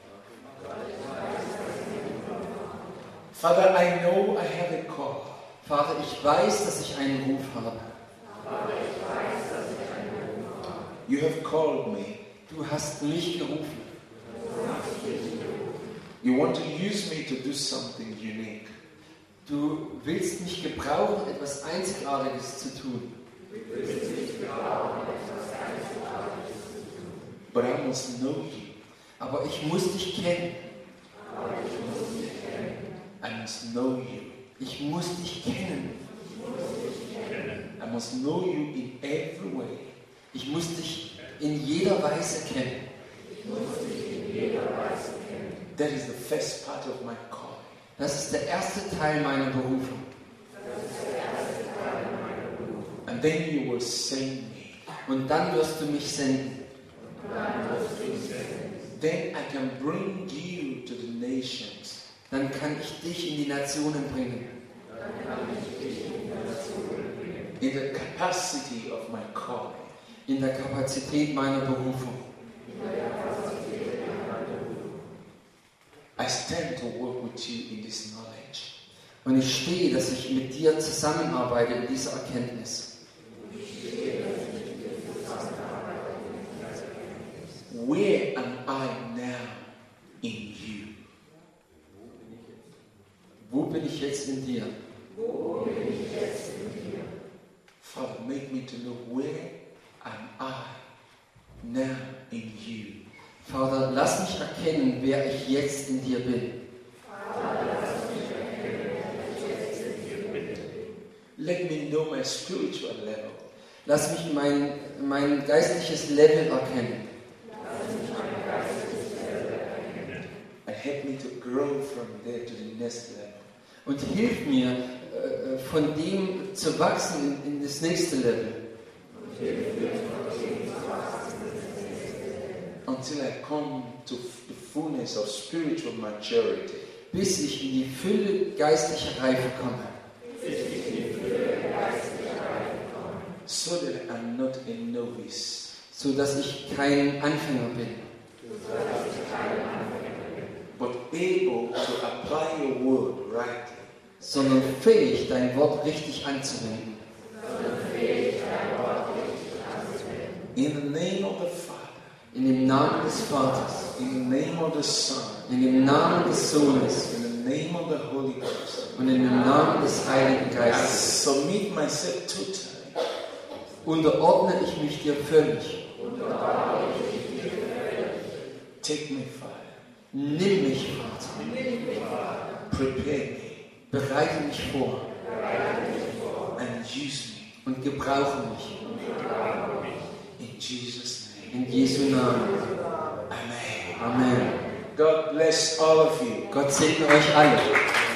Speaker 1: Father, I know I have a call.
Speaker 2: Vater, ich weiß, dass ich einen Ruf habe.
Speaker 1: You have called me.
Speaker 2: Du hast mich gerufen.
Speaker 1: You want to use me to do something unique.
Speaker 2: Du willst mich gebrauchen, etwas Einzigartiges zu tun.
Speaker 1: But I must know you.
Speaker 2: Aber ich muss dich kennen.
Speaker 1: I must know you.
Speaker 2: Ich muss dich kennen.
Speaker 1: I must know you in every way.
Speaker 2: Ich muss dich in jeder Weise kennen.
Speaker 1: That is the first part of my calling.
Speaker 2: Das ist der erste Teil meiner Berufung.
Speaker 1: And then you will send me.
Speaker 2: Und dann wirst du mich senden.
Speaker 1: Then I can bring you to the nations.
Speaker 2: Dann kann ich dich in die Nationen bringen.
Speaker 1: In the capacity of my calling.
Speaker 2: In der Kapazität meiner Berufung.
Speaker 1: I stand to work with you in this knowledge.
Speaker 2: Und ich stehe, dass ich mit dir zusammenarbeite in dieser Erkenntnis. jetzt in dir?
Speaker 1: Father, make me to know where am I now in you.
Speaker 2: Vater, lass mich erkennen, wer ich jetzt in dir bin.
Speaker 1: Let me know my spiritual level.
Speaker 2: Lass mich mein, mein geistliches Level erkennen.
Speaker 1: And help me to grow from there to the next level.
Speaker 2: Und hilf mir, äh, von dem zu wachsen in, in das nächste Level.
Speaker 1: Until I come to the fullness of spiritual maturity.
Speaker 2: Bis ich in die Fülle geistlicher Reife komme.
Speaker 1: So that I'm not a novice.
Speaker 2: So dass ich kein Anfänger bin.
Speaker 1: But able to apply your word rightly.
Speaker 2: Sondern fähig, dein Wort richtig anzuwenden.
Speaker 1: In the name of the Father.
Speaker 2: In dem Namen des Vaters.
Speaker 1: In the name of the Son.
Speaker 2: In dem Namen des Sohnes.
Speaker 1: In the name of the Holy Ghost.
Speaker 2: Und in dem Namen des Heiligen
Speaker 1: I
Speaker 2: Geistes.
Speaker 1: submit myself totally.
Speaker 2: Unterordne ich mich dir völlig.
Speaker 1: Take me, Father.
Speaker 2: Nimm mich, Vater.
Speaker 1: Prepare me.
Speaker 2: Bereite mich vor.
Speaker 1: And use me.
Speaker 2: Und gebrauche mich.
Speaker 1: In Jesus' name.
Speaker 2: In Jesu Namen.
Speaker 1: Amen.
Speaker 2: Amen.
Speaker 1: God bless all of you.
Speaker 2: Gott segne euch alle.